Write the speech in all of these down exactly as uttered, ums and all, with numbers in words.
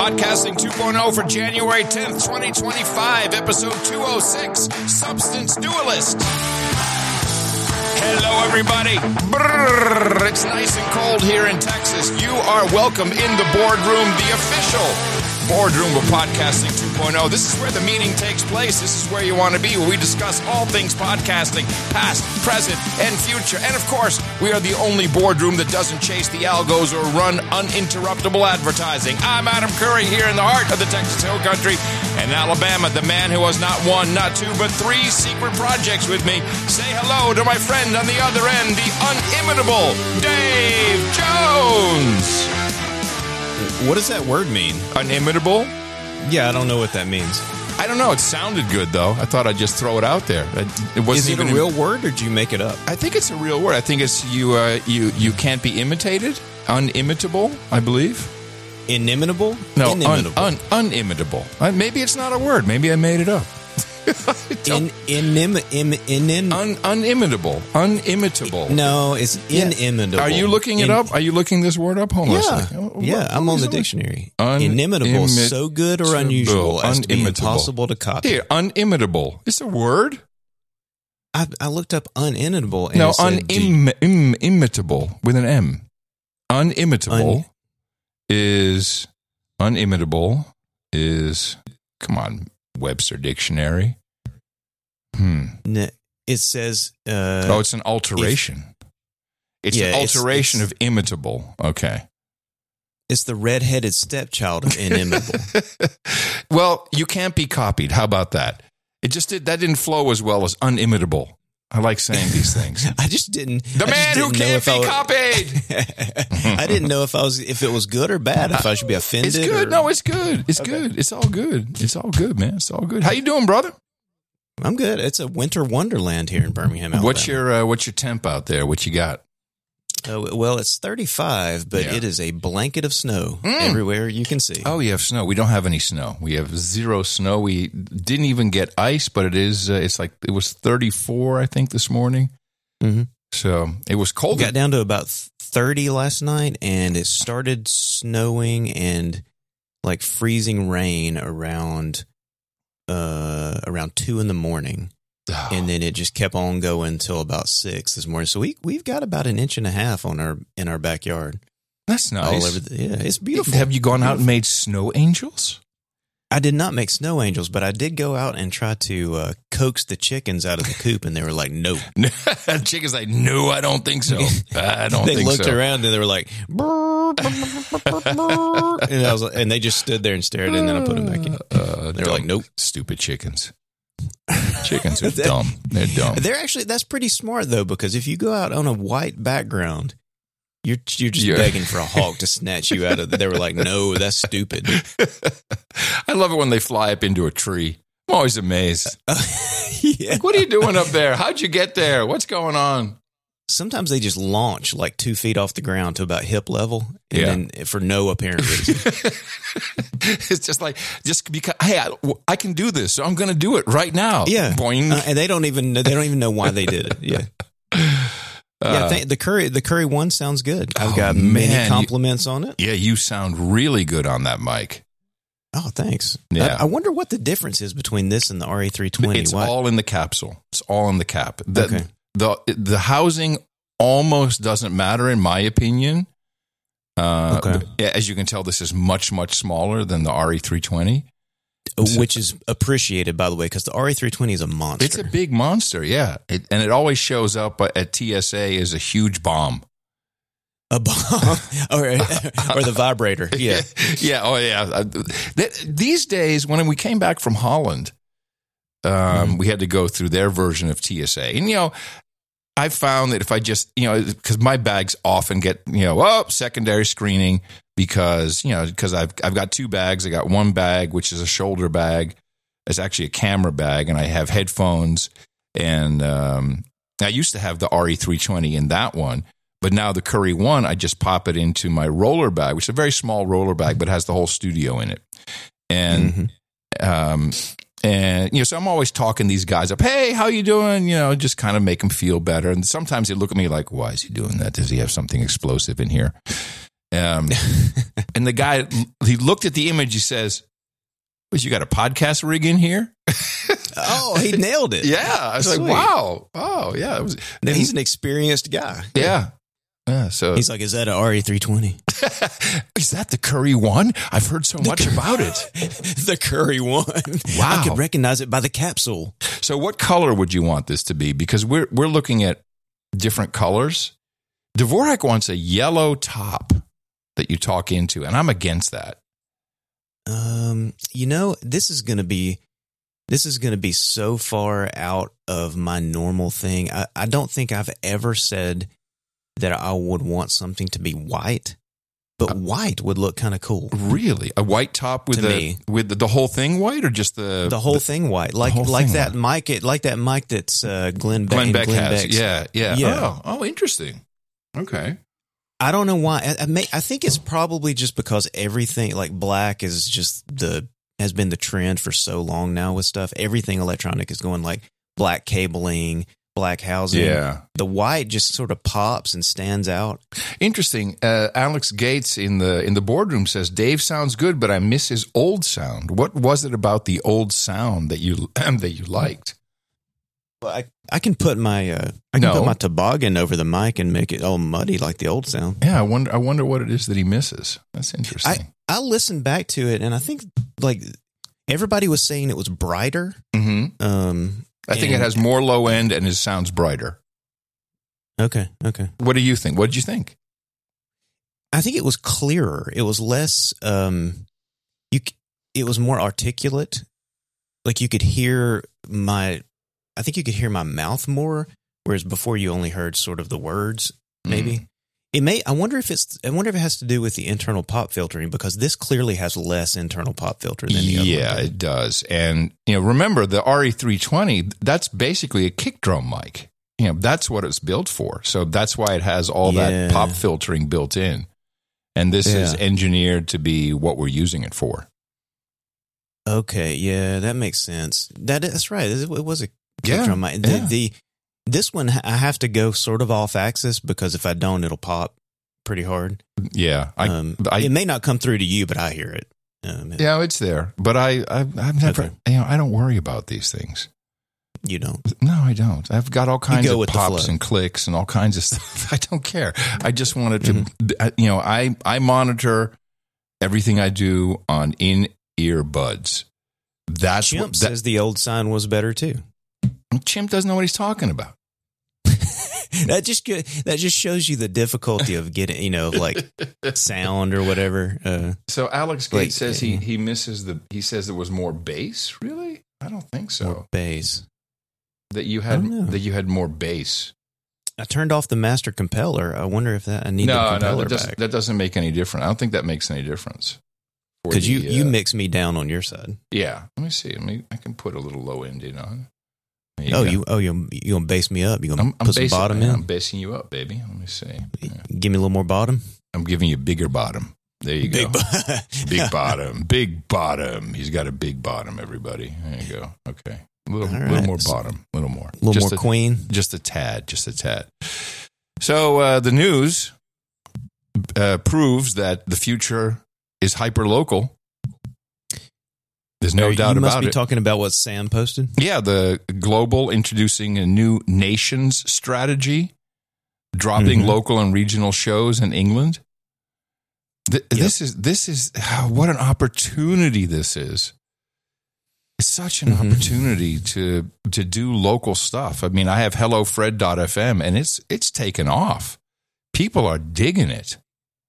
Podcasting two point oh for January tenth, twenty twenty-five, episode two oh six, Substance Dualist. Hello, everybody. Brrr, it's nice and cold here in Texas. You are welcome in the boardroom, the official boardroom of Podcasting two point oh. This is where the meeting takes place. This is where you want to be, where we discuss all things podcasting, past, present, and future. And, of course, we are the only boardroom that doesn't chase the algos or run uninterruptible advertising. I'm Adam Curry here in the heart of the Texas Hill Country. And Alabama, the man who has not one, not two, but three secret projects with me. Say hello to my friend on the other end, the unimitable Dave Jones. What does that word mean? Unimitable? Yeah, I don't know what that means. I don't know. It sounded good, though. I thought I'd just throw it out there. It wasn't Is it even a real word, or did you make it up? I think it's a real word. I think it's you. Uh, you you can't be imitated. Unimitable, I believe. Inimitable? No, inimitable. Un, un, unimitable. Uh, maybe it's not a word. Maybe I made it up. in, inim, im, inin, Un, unimitable. Unimitable. No, it's inimitable. Are you looking it In, up? Are you looking this word up? Hold on. Yeah, what, yeah what I'm on the it? dictionary. Un, inimitable, imit- so good or unusual as to be impossible to copy. Here, unimitable. It's a word? I, I looked up unimitable. And no, it said, unim, im, imitable with an M. Unimitable Un- is, unimitable is, come on, Webster Dictionary. Hmm. It says... Uh, oh, it's an alteration. If, it's yeah, an alteration it's, it's, of imitable. Okay. It's the redheaded stepchild of inimitable. Well, you can't be copied. How about that? It just did, that didn't flow as well as unimitable. I like saying these things. I just didn't. The I man just who didn't can't be was, copied. I didn't know if I was if it was good or bad. If I should be offended. It's good. Or, no, it's good. It's okay. good. It's all good. It's all good, man. It's all good. How you doing, brother? I'm good. It's a winter wonderland here in Birmingham, Alabama. What's your uh, What's your temp out there? What you got? Uh, well, it's thirty-five, but yeah. It is a blanket of snow mm. everywhere you can see. Oh, you have snow. We don't have any snow. We have zero snow. We didn't even get ice, but it is. Uh, it's like it was thirty-four, I think, this morning. Mm-hmm. So it was cold. It got down to about thirty last night, and it started snowing and like freezing rain around uh, around two in the morning. Oh. And then it just kept on going until about six this morning. So we we've got about an inch and a half on our in our backyard. That's nice. All over the, yeah, it's beautiful. Have you gone out and made snow angels? I did not make snow angels, but I did go out and try to uh, coax the chickens out of the coop, and they were like, "No." Chickens like, "No, I don't think so. I don't they think so." They looked around and they were like, burr, burr, burr, burr. and I was, and they just stood there and stared, and then I put them back in. Uh, they were like, "Nope, stupid chickens." Chickens are dumb. They're dumb. They're actually, that's pretty smart, though, because if you go out on a white background, you're you're just yeah. begging for a hawk to snatch you out of it. They were like, no, that's stupid. I love it when they fly up into a tree. I'm always amazed. Uh, yeah. Like, what are you doing up there? How'd you get there? What's going on? Sometimes they just launch like two feet off the ground to about hip level, and yeah. then for no apparent reason. It's just like, just because, hey, I, I can do this, so I'm going to do it right now. Yeah, Boing. Uh, and they don't even they don't even know why they did it. Yeah, uh, yeah. Th- the curry the curry one sounds good. I've got oh, many man. compliments you, on it. Yeah, you sound really good on that mic. Oh, thanks. Yeah. I, I wonder what the difference is between this and the R A three twenty. It's Why? all in the capsule. It's all in the cap. The, okay. The the housing almost doesn't matter, in my opinion. Uh, okay. As you can tell, this is much, much smaller than the R A three twenty. Which is appreciated, by the way, because the R A three twenty is a monster. It's a big monster, yeah. It, and it always shows up at T S A as a huge bomb. A bomb? or, or the vibrator, yeah. yeah, oh, yeah. These days, when we came back from Holland, um, mm-hmm. we had to go through their version of T S A. And, you know, I found that if I just, you know, because my bags often get, you know, oh, secondary screening because, you know, because I've, I've got two bags. I got one bag, which is a shoulder bag. It's actually a camera bag, and I have headphones. And um, I used to have the R A three twenty in that one, but now the Curry one, I just pop it into my roller bag, which is a very small roller bag, but has the whole studio in it. And, mm-hmm. um, And, you know, so I'm always talking these guys up. Hey, how you doing? You know, just kind of make them feel better. And sometimes they look at me like, why is he doing that? Does he have something explosive in here? Um, and the guy, he looked at the image. He says, "What, you got a podcast rig in here?" Oh, he nailed it. Yeah, I was Sweet. like, "Wow, oh yeah." It was, Now, he's an experienced guy. yeah, yeah. So He's like, "Is that an R E three twenty?" is that the Curry one? I've heard so much about it. The Curry one. Wow. I could recognize it by the capsule. So, what color would you want this to be? Because we're we're looking at different colors. Dvorak wants a yellow top that you talk into, and I'm against that. Um, you know, this is going to be this is going to be so far out of my normal thing. I, I don't think I've ever said that I would want something to be white, but white would look kind of cool. Really, a white top with To the me. with the, the whole thing white, or just the The whole the, thing white, like whole like thing that white. mic, it, like that mic that's uh, Glenn, Be- Glenn in Beck Glenn has? Beck's. Yeah, yeah, Yeah. Oh, oh, interesting. Okay. I don't know why. I, I, may, I think it's probably just because everything like black is just the has been the trend for so long now with stuff. Everything electronic is going like black cabling, black housing. Yeah. The white just sort of pops and stands out. Interesting. Uh, Alex Gates in the in the boardroom says Dave sounds good, but I miss his old sound. What was it about the old sound that you that you liked? Well, I, I can put my uh, I can No. put my toboggan over the mic and make it all muddy like the old sound. Yeah, I wonder. I wonder what it is that he misses. That's interesting. I listened back to it and I think like everybody was saying it was brighter. mm-hmm. Um, I think it and- has more low end and it sounds brighter. Okay, okay. What do you think? What did you think? I think it was clearer. It was less. Um, you. c- It was more articulate. Like you could hear my. I think you could hear my mouth more, whereas before you only heard sort of the words. Maybe Mm-hmm. it may. I wonder if it's. I wonder if it has to do with the internal pop filtering because this clearly has less internal pop filter than the other. Yeah, one did. it does. And you know, remember the R E three twenty. That's basically a kick drum mic. You know, that's what it's built for. So that's why it has all Yeah. that pop filtering built in. And this is Yeah. engineered to be what we're using it for. Okay. Yeah, that makes sense. That that's right. It was a kick Yeah, drum mic. The, yeah. the this one I have to go sort of off axis because if I don't, it'll pop pretty hard. Yeah, I, um, I it may not come through to you, but I hear it. Um, yeah, it's there. But I, I I've never, Okay. you know, I don't worry about these things. You don't. No, I don't. I've got all kinds go of with the pops flow. and clicks and all kinds of stuff. I don't care. I just wanted to, Mm-hmm. you know, I, I monitor everything I do on in-ear buds. That's Chimp what that, says the old sign was better too. Chimp doesn't know what he's talking about. That just go- that just shows you the difficulty of getting, you know, like sound or whatever. Uh, So Alex Gates Like, says he, uh, he misses the, he says there was more bass. Really? I don't think so. more bass. That you I had, don't know. that you had more bass. I turned off the master compeller. I wonder if that I need the No, no, compeller that doesn't, back that doesn't make any difference. I don't think that makes any difference. For because you the, you uh, mix me down on your side. Yeah. Let me see. Let me, I can put a little low end in on. There Oh, go. you oh you you gonna base me up? You gonna I'm, I'm put some basing, bottom yeah, in? I'm basing you up, baby. Let me see. Yeah. Give me a little more bottom. I'm giving you bigger bottom. There you go. Big, bo- Big bottom. Big bottom. He's got a big bottom, everybody. There you go. Okay. A little, All little right. more bottom. A little more. a little just more a, queen. Just a tad. Just a tad. So uh, the news uh, proves that the future is hyper local. There's no Or doubt you must about be it. talking about what Sam posted. Yeah, the Global introducing a new nations strategy, dropping Mhm. local and regional shows in England. Th- Yep. This is this is what an opportunity this is. It's such an Mhm. opportunity to to do local stuff. I mean, I have hello fred dot f m and it's it's taken off. People are digging it.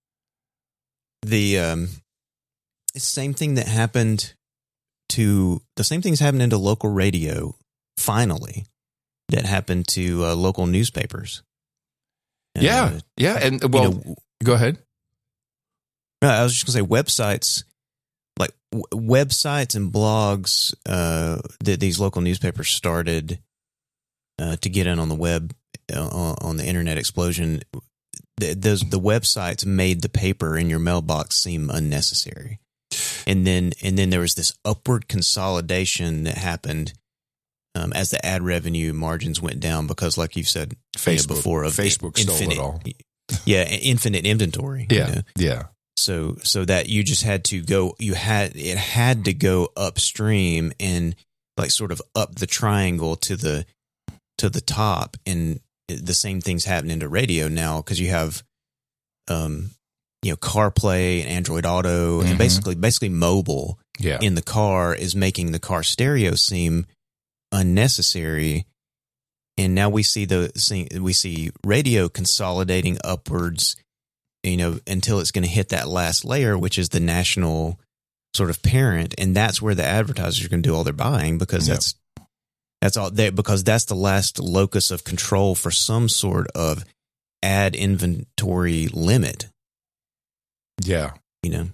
The um, it's the same thing that happened to the same things happening to local radio. Finally, that happened to uh, local newspapers. Yeah, Uh, yeah, and you well, know, go ahead. No, I was just gonna say websites, like w- websites and blogs uh, that these local newspapers started uh, to get in on the web, uh, on the internet explosion. Th- those the websites made the paper in your mailbox seem unnecessary, and then and then there was this upward consolidation that happened um, as the ad revenue margins went down because, like you've said you know, Facebook before, of Facebook stole it all. yeah, infinite inventory. Yeah, you know? yeah. So so that you just had to go, you had it had to go upstream and like sort of up the triangle to the to the top, and the same thing's happening to radio now because you have, um, you know, CarPlay and Android Auto, Mm-hmm. and basically basically mobile Yeah. in the car is making the car stereo seem unnecessary. And now we see the see, we see radio consolidating upwards, you know, until it's going to hit that last layer, which is the national sort of parent, and that's where the advertisers are going to do all their buying because Yep. that's that's all they because that's the last locus of control for some sort of ad inventory limit. Yeah. You know,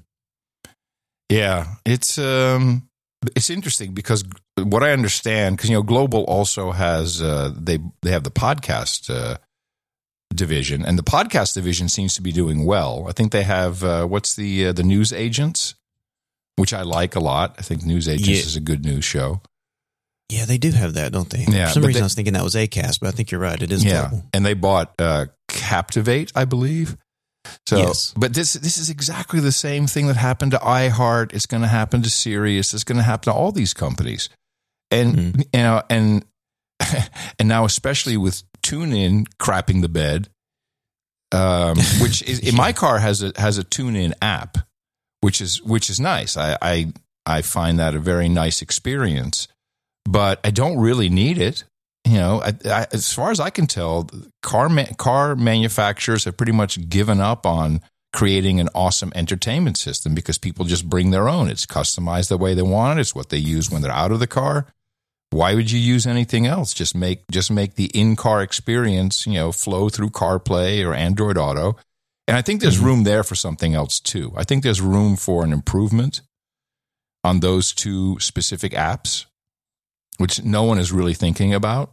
Yeah, it's um, it's interesting because what I understand, because you know, Global also has uh, they they have the podcast uh, division, and the podcast division seems to be doing well. I think they have uh, what's the uh, the News Agents, which I like a lot. I think News Agents Yeah. is a good news show. yeah, they do have that, don't they? Yeah, For some but reason, they- I was thinking that was Acast, but I think you're right. It is Yeah, Global. and they bought uh, Captivate, I believe. So, Yes. but this this is exactly the same thing that happened to iHeart. It's going to happen to Sirius. It's going to happen to all these companies, and Mhm. you know, and and now especially with TuneIn crapping the bed, um, which is in my car has a has a TuneIn app, which is which is nice. I I I find that a very nice experience, but I don't really need it. You know, I, I, as far as I can tell, car ma- car manufacturers have pretty much given up on creating an awesome entertainment system because people just bring their own. It's customized the way they want it. It's what they use when they're out of the car. Why would you use anything else? Just make just make the in-car experience, you know, flow through CarPlay or Android Auto. And I think there's Mhm. room there for something else too. I think there's room for an improvement on those two specific apps, which no one is really thinking about.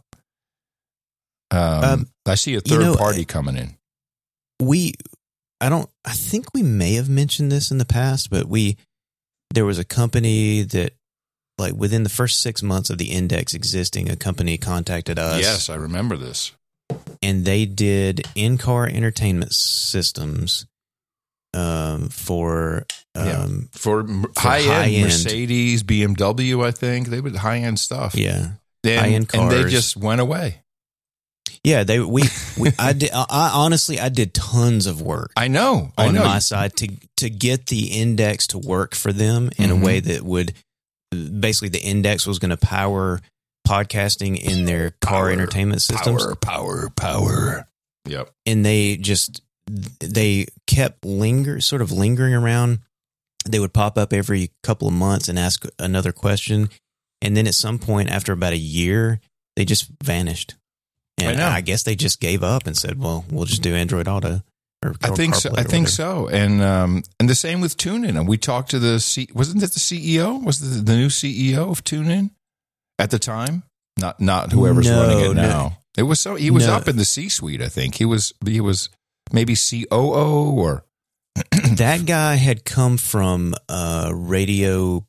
Um, Um, I see a you third know, party coming in. we I don't I think we may have mentioned this in the past, but we there was a company that like within the first six months of the index existing, a company contacted us. Yes, I remember this. And they did in-car entertainment systems um, for Yeah. um, For, m- For high-end high-end. Mercedes, B M W, I think. They would high-end stuff. yeah. And, high-end and they cars. just went away. Yeah, they we, we I did I honestly I did tons of work I know. I on know. my side to to get the index to work for them in Mhm. a way that would basically the index was going to power podcasting in their car Power, entertainment systems, Power, power, power. Yep. and they just they kept linger sort of lingering around. They would pop up every couple of months and ask another question, and then at some point after about a year, they just vanished. And I know. I guess they just gave up and said, "Well, we'll just do Android Auto." Or, I or think so. CarPlay I or think whatever. so. And um, and the same with TuneIn. And we talked to the C. Wasn't that the C E O? Was the, the new C E O of TuneIn at the time? Not not whoever's No, running it no. now. It was so he was No. up in the C-suite. I think he was he was maybe C O O or That guy had come from uh, Radio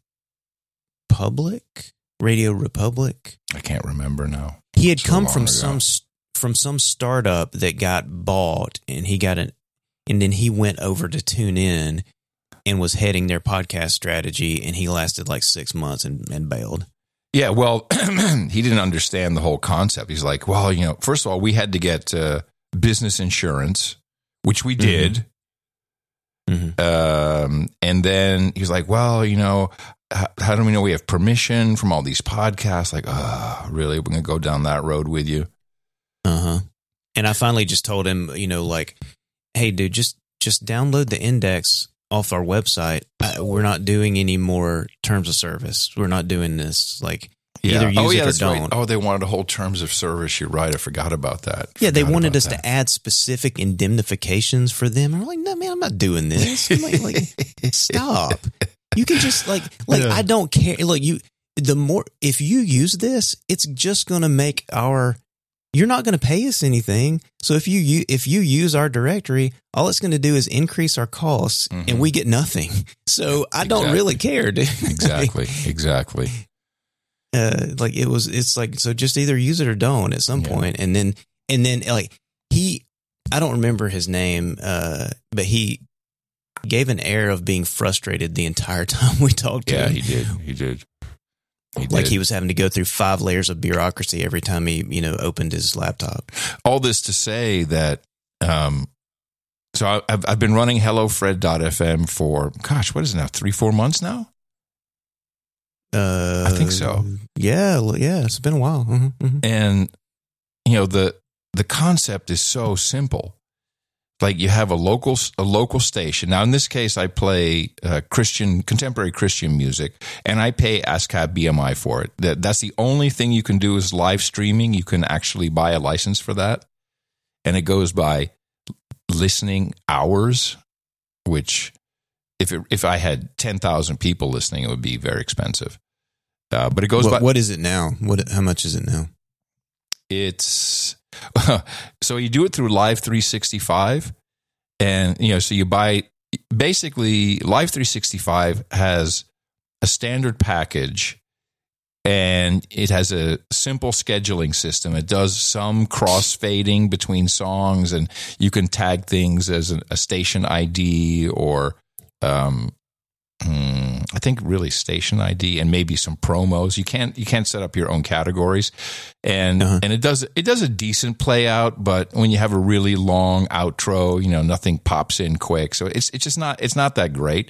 Public, Radio Republic. I can't remember now. He had So come long from ago. some from some startup that got bought, and he got an, and then he went over to TuneIn and was heading their podcast strategy, and he lasted like six months and, and bailed. Yeah, well, he didn't understand the whole concept. He's like, well, you know, first of all, we had to get uh, business insurance, which we did. Mhm. Um, and then he was like, well, you know, how, how do we know we have permission from all these podcasts? Like, oh, really? We're going to go down that road with you? Uh huh. And I finally just told him, you know, like, hey, dude, just just download the index off our website. I, we're not doing any more terms of service. We're not doing this. Like, either use oh, yeah, it or that's right. don't. Oh, they wanted a whole terms of service. You're right. I forgot about that. Yeah, they Forgot wanted about us that. to add specific indemnifications for them. I'm like, no, man, I'm not doing this. I'm like, like, stop. You can just like, like Yeah. I don't care. Look, you. The more if you use this, it's just going to make our. You're not going to pay us anything. So if you, you if you use our directory, all it's going to do is increase our costs, Mhm. and we get nothing. So I don't Exactly. really care, dude. Exactly. Exactly. uh, like it was it's like so just either use it or don't at some Yeah. point. And then and then like he I don't remember his name, uh, but he gave an air of being frustrated the entire time we talked to Yeah, him. he did. He did. He Like did. he was having to go through five layers of bureaucracy every time he, you know, opened his laptop. All this to say that, um, so I- I've, I've been running hello fred dot f m for, gosh, what is it now? Three, four months now? Uh, I think so. Yeah, l- yeah, it's been a while. hmm hmm And, you know, the, the concept is so simple. Like you have a local, a local station. Now, in this case, I play uh, Christian, contemporary Christian music, and I pay ASCAP B M I for it. That, that's the only thing you can do is live streaming. You can actually buy a license for that. And it goes by listening hours, which if it, if I had ten thousand people listening, it would be very expensive. Uh, but it goes What, by. what is it now? What? How much is it now? It's so you do it through Live three sixty-five, and you know, so you buy basically Live three sixty-five has a standard package, and it has a simple scheduling system. It does some cross-fading between songs, and you can tag things as a, a station I D or um, hmm, I think really station I D and maybe some promos. You can't you can't set up your own categories, and Uh-huh. and it does it does a decent play out. But when you have a really long outro, you know, nothing pops in quick, so it's it's just not it's not that great.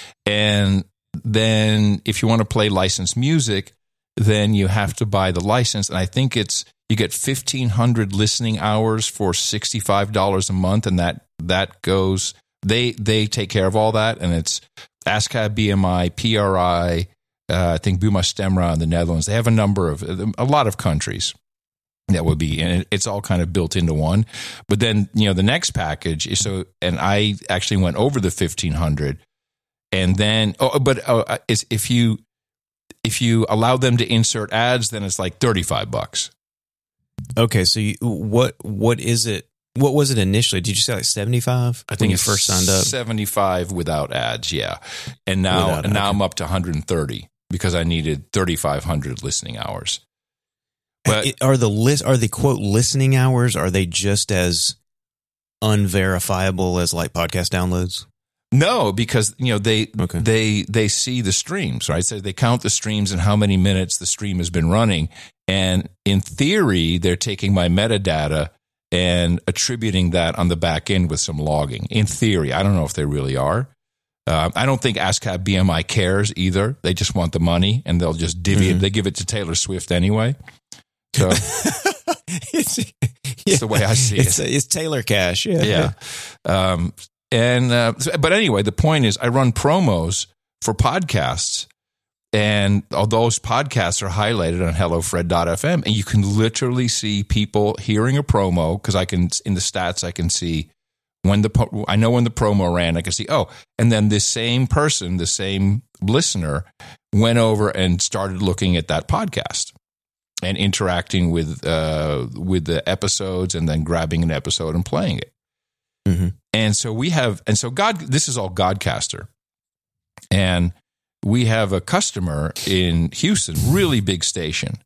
And then if you want to play licensed music, then you have to buy the license, and I think it's you get fifteen hundred listening hours for sixty-five dollars a month, and that that goes they they take care of all that, and it's ASCAP B M I, P R I, uh, I think Buma Stemra in the Netherlands. They have a number of a lot of countries that would be, and it's all kind of built into one. But then you know the next package is so, and I actually went over the fifteen hundred, and then oh, but oh, it's, if you if you allow them to insert ads, then it's like thirty-five bucks. Okay, so you, what what is it? What was it initially? Did you say like seventy-five? I think when you it's first signed up. seventy-five without ads, yeah. And now Without, and now okay. I'm up to one hundred thirty because I needed thirty-five hundred listening hours. But It- are the list are the quote listening hours? Are they just as unverifiable as like podcast downloads? no, because you know they Okay. they they see the streams, right? So they count the streams and how many minutes the stream has been running, and in theory, they're taking my metadata and attributing that on the back end with some logging. In theory, I don't know if they really are. Uh, I don't think ASCAP B M I cares either. They just want the money, and they'll just divvy it. Mhm. They give it to Taylor Swift anyway. So it's, that's the way I see it's, it. it's Taylor Cash. Yeah. Yeah. Um, and uh, so- but anyway, the point is, I run promos for podcasts, and all those podcasts are highlighted on hello fred dot f m, and you can literally see people hearing a promo because I can in the stats I can see when the po- I know when the promo ran. I can see oh, and then this same person, the same listener, went over and started looking at that podcast and interacting with uh, with the episodes, and then grabbing an episode and playing it. hmm And so we have, and so God, this is all Godcaster. And we have a customer in Houston, really big station,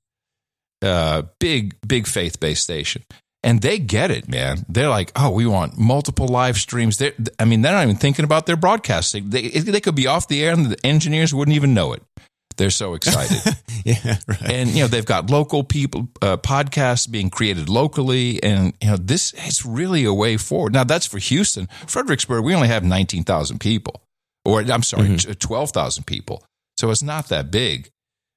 uh, big, big faith-based station. And they get it, man. They're like, oh, we want multiple live streams. They're, I mean, they're not even thinking about their broadcasting. They, they could be off the air and the engineers wouldn't even know it. They're so excited. Yeah. Right. And, you know, they've got local people, uh, podcasts being created locally. And, you know, this is really a way forward. Now, that's for Houston. Fredericksburg, we only have nineteen thousand people. Or, I'm sorry, Mm-hmm. twelve thousand people. So it's not that big.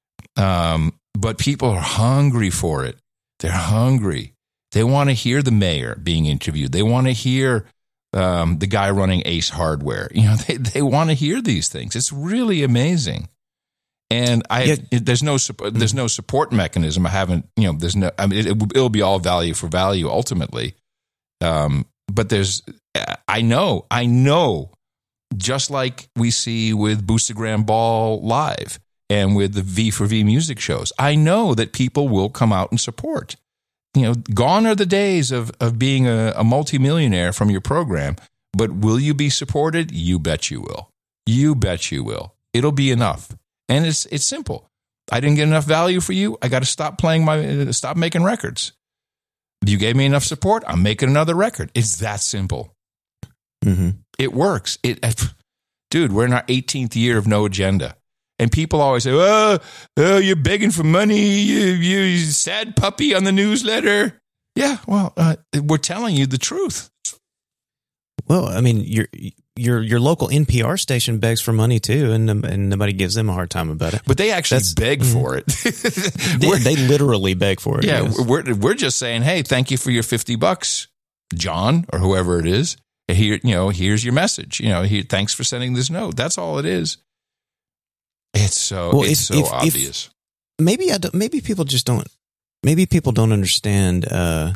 Um, but people are hungry for it. They're hungry. They want to hear the mayor being interviewed. They want to hear um, the guy running Ace Hardware. You know, they, they want to hear these things. It's really amazing. And I, Yeah. it, there's no sup- there's no support mechanism. I haven't, you know, there's no. I mean, it, it'll be all value for value ultimately. Um, but there's, I know, I know, just like we see with Boostagram Ball Live and with the V for V music shows, I know that people will come out and support. You know, gone are the days of of being a, a multimillionaire from your program. But will you be supported? You bet you will. You bet you will. It'll be enough. And it's it's simple. I didn't get enough value for you. I got to stop playing my stop making records. You gave me enough support. I'm making another record. It's that simple. Mm-hmm. It works. It, dude, we're in our eighteenth year of No Agenda. And people always say, oh, oh you're begging for money. You, you sad puppy on the newsletter. Yeah, well, uh, we're telling you the truth. Well, I mean, your your your local N P R station begs for money too, and and nobody gives them a hard time about it. But they actually That's, beg mm, for it. they, they literally beg for it. Yeah, yes. we're we're just saying, hey, thank you for your fifty bucks, John, or whoever it is. Here, you know, here's your message. You know, here, thanks for sending this note. That's all it is. It's so well, it's if, so if, obvious. If, maybe I don't, maybe people just don't. Maybe people don't understand uh,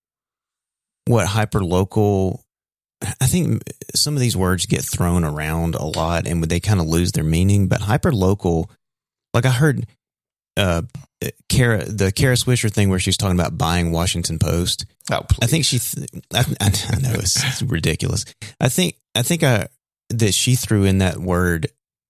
what hyperlocal. I think some of these words get thrown around a lot, and they kind of lose their meaning. But hyperlocal, like I heard, uh, Kara, the Kara Swisher thing where she's talking about buying Washington Post. Oh, please. I think she. Th- I, I know it's, it's ridiculous. I think. I think I that she threw in that word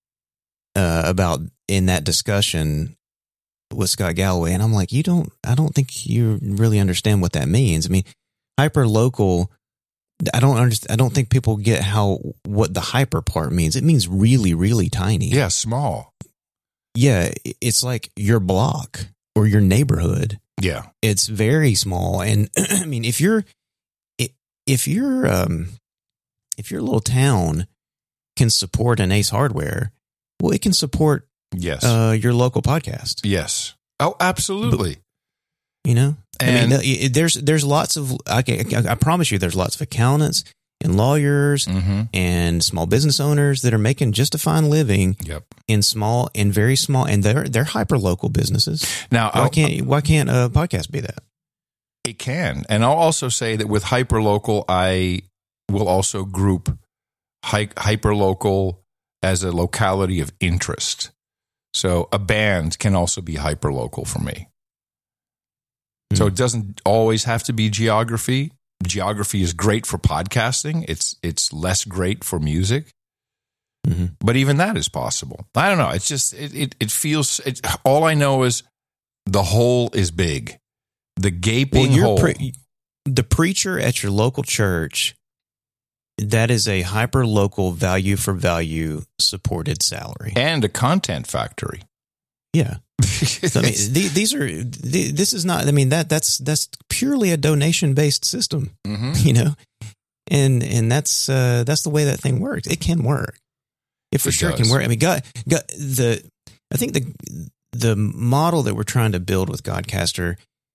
uh, about in that discussion with Scott Galloway, and I'm like, you don't. I don't think you really understand what that means. I mean, hyper local. I don't understand. I don't think people get how what the hyper part means. It means really, really tiny. Yeah, small. Yeah, it's like your block or your neighborhood. Yeah, it's very small. And I mean, if you're if you're um, if your little town can support an Ace Hardware, well, it can support yes uh, your local podcast. Yes. Oh, absolutely. But, you know, and I mean, there's there's lots of I, I promise you, there's lots of accountants and lawyers mm-hmm. and small business owners that are making just a fine living. Yep. In small and very small, and they're they're hyper local businesses. Now, why I'll, can't why can't a podcast be that? It can, and I'll also say that with hyper local, I will also group hy- hyper local as a locality of interest. So a band can also be hyper local for me. Mm-hmm. So it doesn't always have to be geography. Geography is great for podcasting. It's it's less great for music. Mm-hmm. But even that is possible. I don't know. It's just, it it, it feels, it, all I know is the hole is big. The gaping well, hole. Pre- the preacher at your local church, that is a hyper local value for value supported salary. And a content factory. Yeah. So, I mean, these are, this is not, I mean, that that's, that's purely a donation based system, mm-hmm. you know, and, and that's, uh, that's the way that thing works. It can work. It for it sure does. Can work. I mean, God, God, the I think the the model that we're trying to build with Godcaster,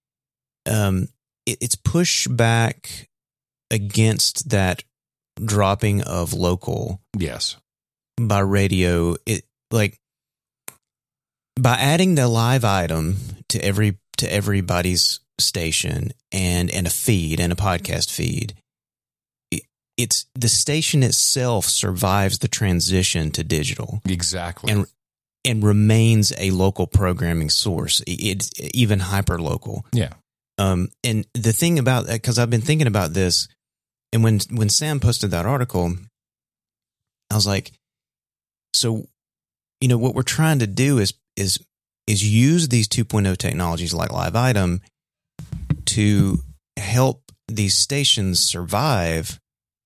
um, it, it's pushback against that dropping of local. Yes. By radio, it like by adding the live item to every to everybody's station and and a feed and a podcast feed. It's the station itself survives the transition to digital. Exactly. And and remains a local programming source. It's even hyper local. Yeah. Um, and the thing about, because I've been thinking about this, and when when Sam posted that article, I was like, so, you know, what we're trying to do is is is use these two point oh technologies like Live Item to help these stations survive.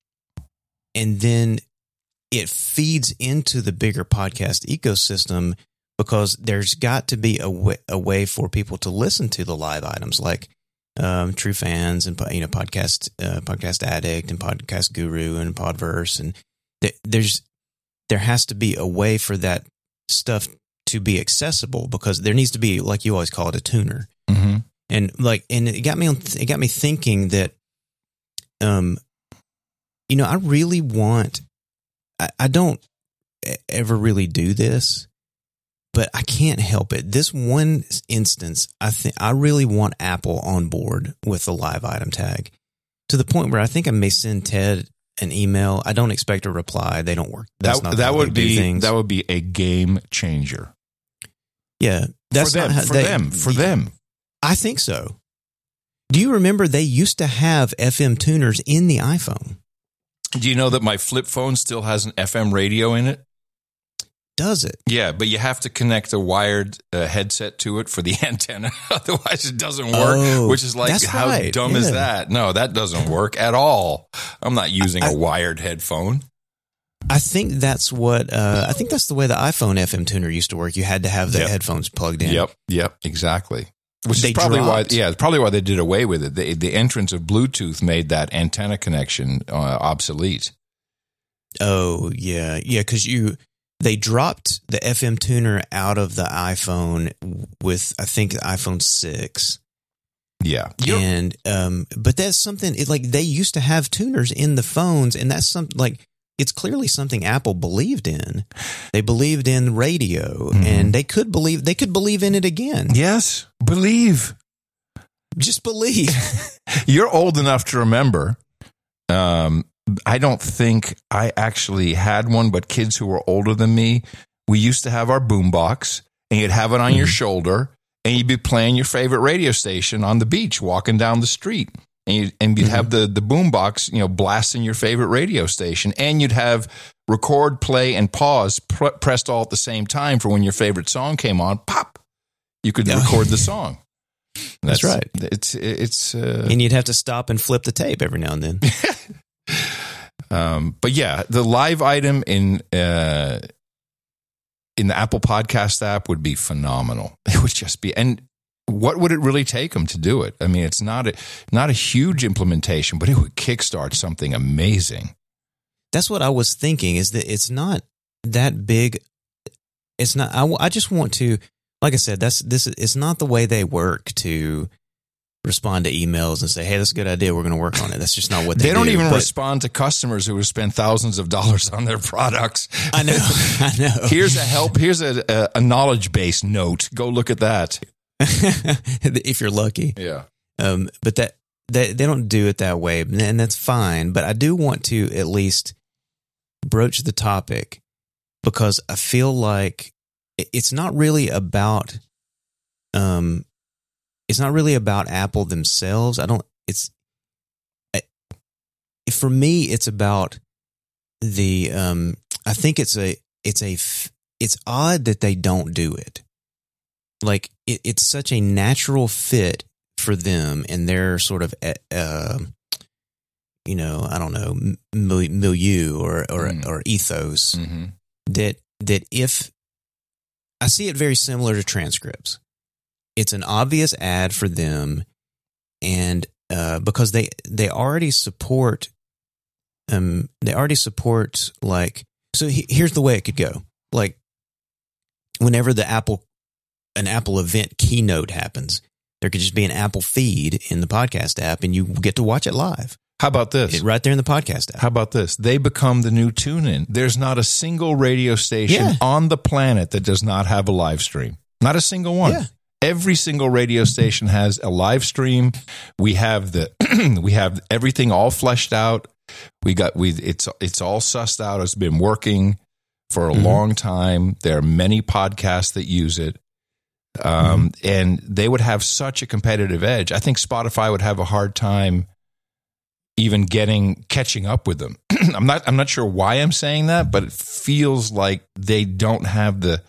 And then it feeds into the bigger podcast ecosystem because there's got to be a way, a way for people to listen to the live items like um, True Fans and, you know, Podcast uh, Podcast Addict and Podcast Guru and Podverse. And th- there's there has to be a way for that stuff to be accessible because there needs to be, like you always call it, a tuner. Mm-hmm. And like, and it got me on, it got me thinking that, um, you know, I really want, I, I don't ever really do this, but I can't help it. This one instance, I think I really want Apple on board with the live item tag to the point where I think I may send Ted an email. I don't expect a reply. They don't work. That's that not that would be things. That would be a game changer. Yeah, that's for them. Not how, for they, them. For them. I think so. Do you remember they used to have F M tuners in the iPhone? Do you know that my flip phone still has an F M radio in it? does it. Yeah, but you have to connect a wired uh, headset to it for the antenna. Otherwise, it doesn't work, Oh, which is like, that's how right. dumb is Yeah. that? No, that doesn't work at all. I'm not using I- a wired headphone. I think that's what uh, I think that's the way the iPhone F M tuner used to work. You had to have the Yep. headphones plugged in. Yep, yep, exactly. Which They is probably dropped. why, yeah, probably why they did away with it. The, the entrance of Bluetooth made that antenna connection uh, obsolete. Oh yeah, yeah. Because you they dropped the F M tuner out of the iPhone with I think the iPhone six. Yeah, You're- And um, but that's something it, like they used to have tuners in the phones, and that's something like it's clearly something Apple believed in. They believed in radio, Mhm. and they could believe they could believe in it again. yes, believe. Just believe. You're old enough to remember. Um, I don't think I actually had one, but kids who were older than me, we used to have our boombox, and you'd have it on your Mhm. shoulder, and you'd be playing your favorite radio station on the beach, walking down the street, and you'd, and you'd Mhm. have the the boombox, you know, blasting your favorite radio station, and you'd have record, play, and pause pr- pressed all at the same time for when your favorite song came on. Pop, you could Oh. record the song. That's right. It's it's. Uh, And you'd have to stop and flip the tape every now and then. Um, but yeah, the live item in uh, in the Apple Podcast app would be phenomenal. It would just be, and what would it really take them to do it? I mean, it's not a not a huge implementation, but it would kickstart something amazing. That's what I was thinking. Is that it's not that big. It's not. I, I just want to, like I said, that's this. It's not the way they work to respond to emails and say, "Hey, that's a good idea. We're going to work on it." That's just not what they, They don't do. even But- respond to customers who have spent thousands of dollars on their products. I know. I know. Here's a help. Here's a, a, a knowledge base note. Go look at that. If you're lucky. Yeah. Um, but that they they don't do it that way, and that's fine. But I do want to at least broach the topic because I feel like it- it's not really about um, it's not really about Apple themselves. I don't. It's I, for me, it's about the. Um, I think it's a it's a f- it's odd that they don't do it. Like it, it's such a natural fit for them and their sort of, uh, you know, I don't know, mil- milieu or or, Mm. or ethos Mm-hmm. that that if I see it very similar to transcripts, it's an obvious ad for them, and uh, because they they already support, um, they already support like so. He, here's the way it could go: like whenever the Apple an Apple event keynote happens, there could just be an Apple feed in the podcast app, and you get to watch it live. How about this? It, right there in the podcast app. How about this? They become the new TuneIn. There's not a single radio station Yeah. on the planet that does not have a live stream. Not a single one. Yeah. Every single radio station has a live stream. We have the we have everything all fleshed out. We got we it's it's all sussed out. It's been working for a Mhm. long time. There are many podcasts that use it. Um, Mm-hmm. and they would have such a competitive edge. I think Spotify would have a hard time even getting catching up with them. I'm not I'm not sure why I'm saying that, but it feels like they don't have the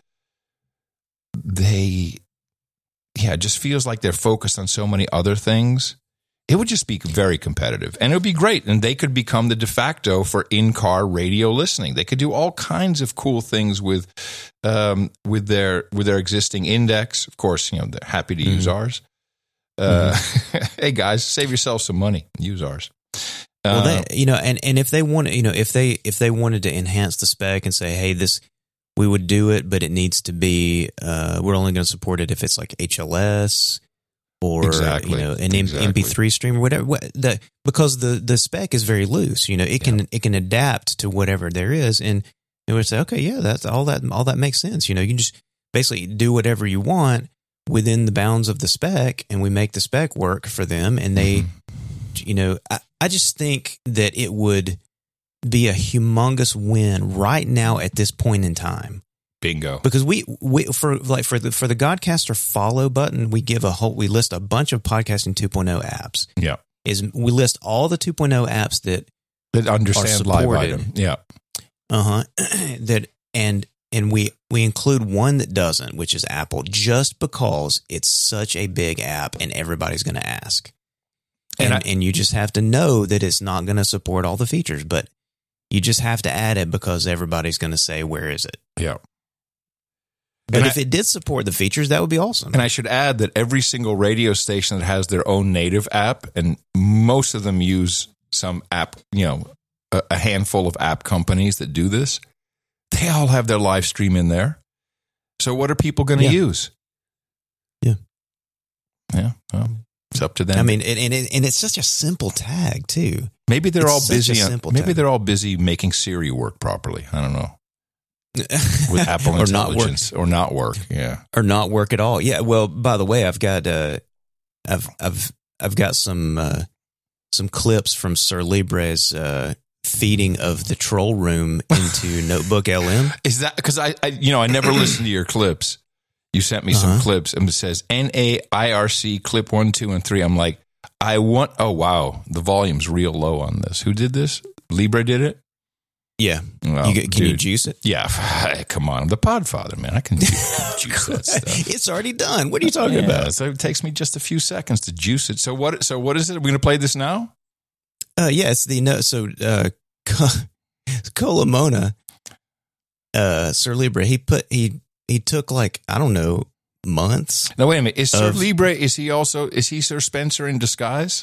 they yeah, it just feels like they're focused on so many other things. It would just be very competitive, and it would be great, and they could become the de facto for in-car radio listening. They could do all kinds of cool things with um, with their with their existing index. Of course, you know they're happy to use ours. Uh, hey guys, save yourself some money. Use ours. Well, Uh, they, you know, and, and if they want, you know, if they if they wanted to enhance the spec and say, hey, this we would do it, but it needs to be, uh, we're only going to support it if it's like H L S or Exactly. you know an M- Exactly. M P three stream or whatever. What, the, because the the spec is very loose, you know, it can it can adapt to whatever there is, and they would say, okay, yeah, that's all that all that makes sense. You know, you can just basically do whatever you want within the bounds of the spec, and we make the spec work for them, and they. Mhm. You know, I, I just think that it would be a humongous win right now at this point in time bingo. because we, we for like for the for the Godcaster follow button, we give a whole we list a bunch of podcasting two point oh apps. Yeah. Is we list all the two point oh apps that That understand live supported. item. Yeah. uh huh that and and we we include one that doesn't, which is Apple, just because it's such a big app and everybody's going to ask. And and, I, and you just have to know that it's not going to support all the features, but you just have to add it because everybody's going to say, where is it? Yeah. But and if I, it did support the features, that would be awesome. And I should add that every single radio station that has their own native app, and most of them use some app, you know, a, a handful of app companies that do this, they all have their live stream in there. So what are people going to yeah. use? Yeah. Yeah. Well, it's up to them. I mean, and, and, and it's such a simple tag, too. Maybe they're it's all busy. On, maybe tag. they're all busy making Siri work properly. I don't know. With Apple or Intelligence, not work. or not work, yeah, or not work at all. Yeah. Well, by the way, I've got uh, I've I've I've got some uh, some clips from Sir Libre's uh, feeding of the troll room into Notebook L M. Is that because I, I, you know, I never listened to your clips. You sent me some uh-huh. clips, and it says N A I R C clip one, two, and three. I'm like, I want. Oh wow, the volume's real low on this. Who did this? Libre did it. Yeah. Well, you, can dude, you juice it? Yeah. Come on. I'm the Podfather, man. I can juice that stuff. It's already done. What are you talking yeah, about? So it takes me just a few seconds to juice it. So what So what is it? Are we going to play this now? Uh, yeah, it's the no. So uh, Colomona, uh, Sir Libre, he put he he took like I don't know months. No, wait a minute. Is Sir of, Libre? Is he also? Is he Sir Spencer in disguise?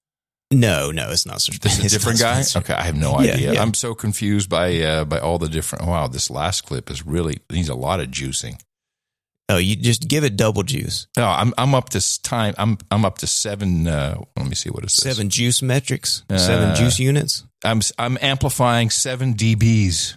No, no, it's not Sir Spencer. This is a different guy. Spencer. Okay, I have no idea. Yeah, yeah. I'm so confused by uh, by all the different. Wow, this last clip is really needs a lot of juicing. Oh, you just give it double juice. No, I'm I'm up to time. I'm I'm up to seven. Uh, let me see what it says. Seven juice metrics. Seven uh, juice units. I'm I'm amplifying seven dBs.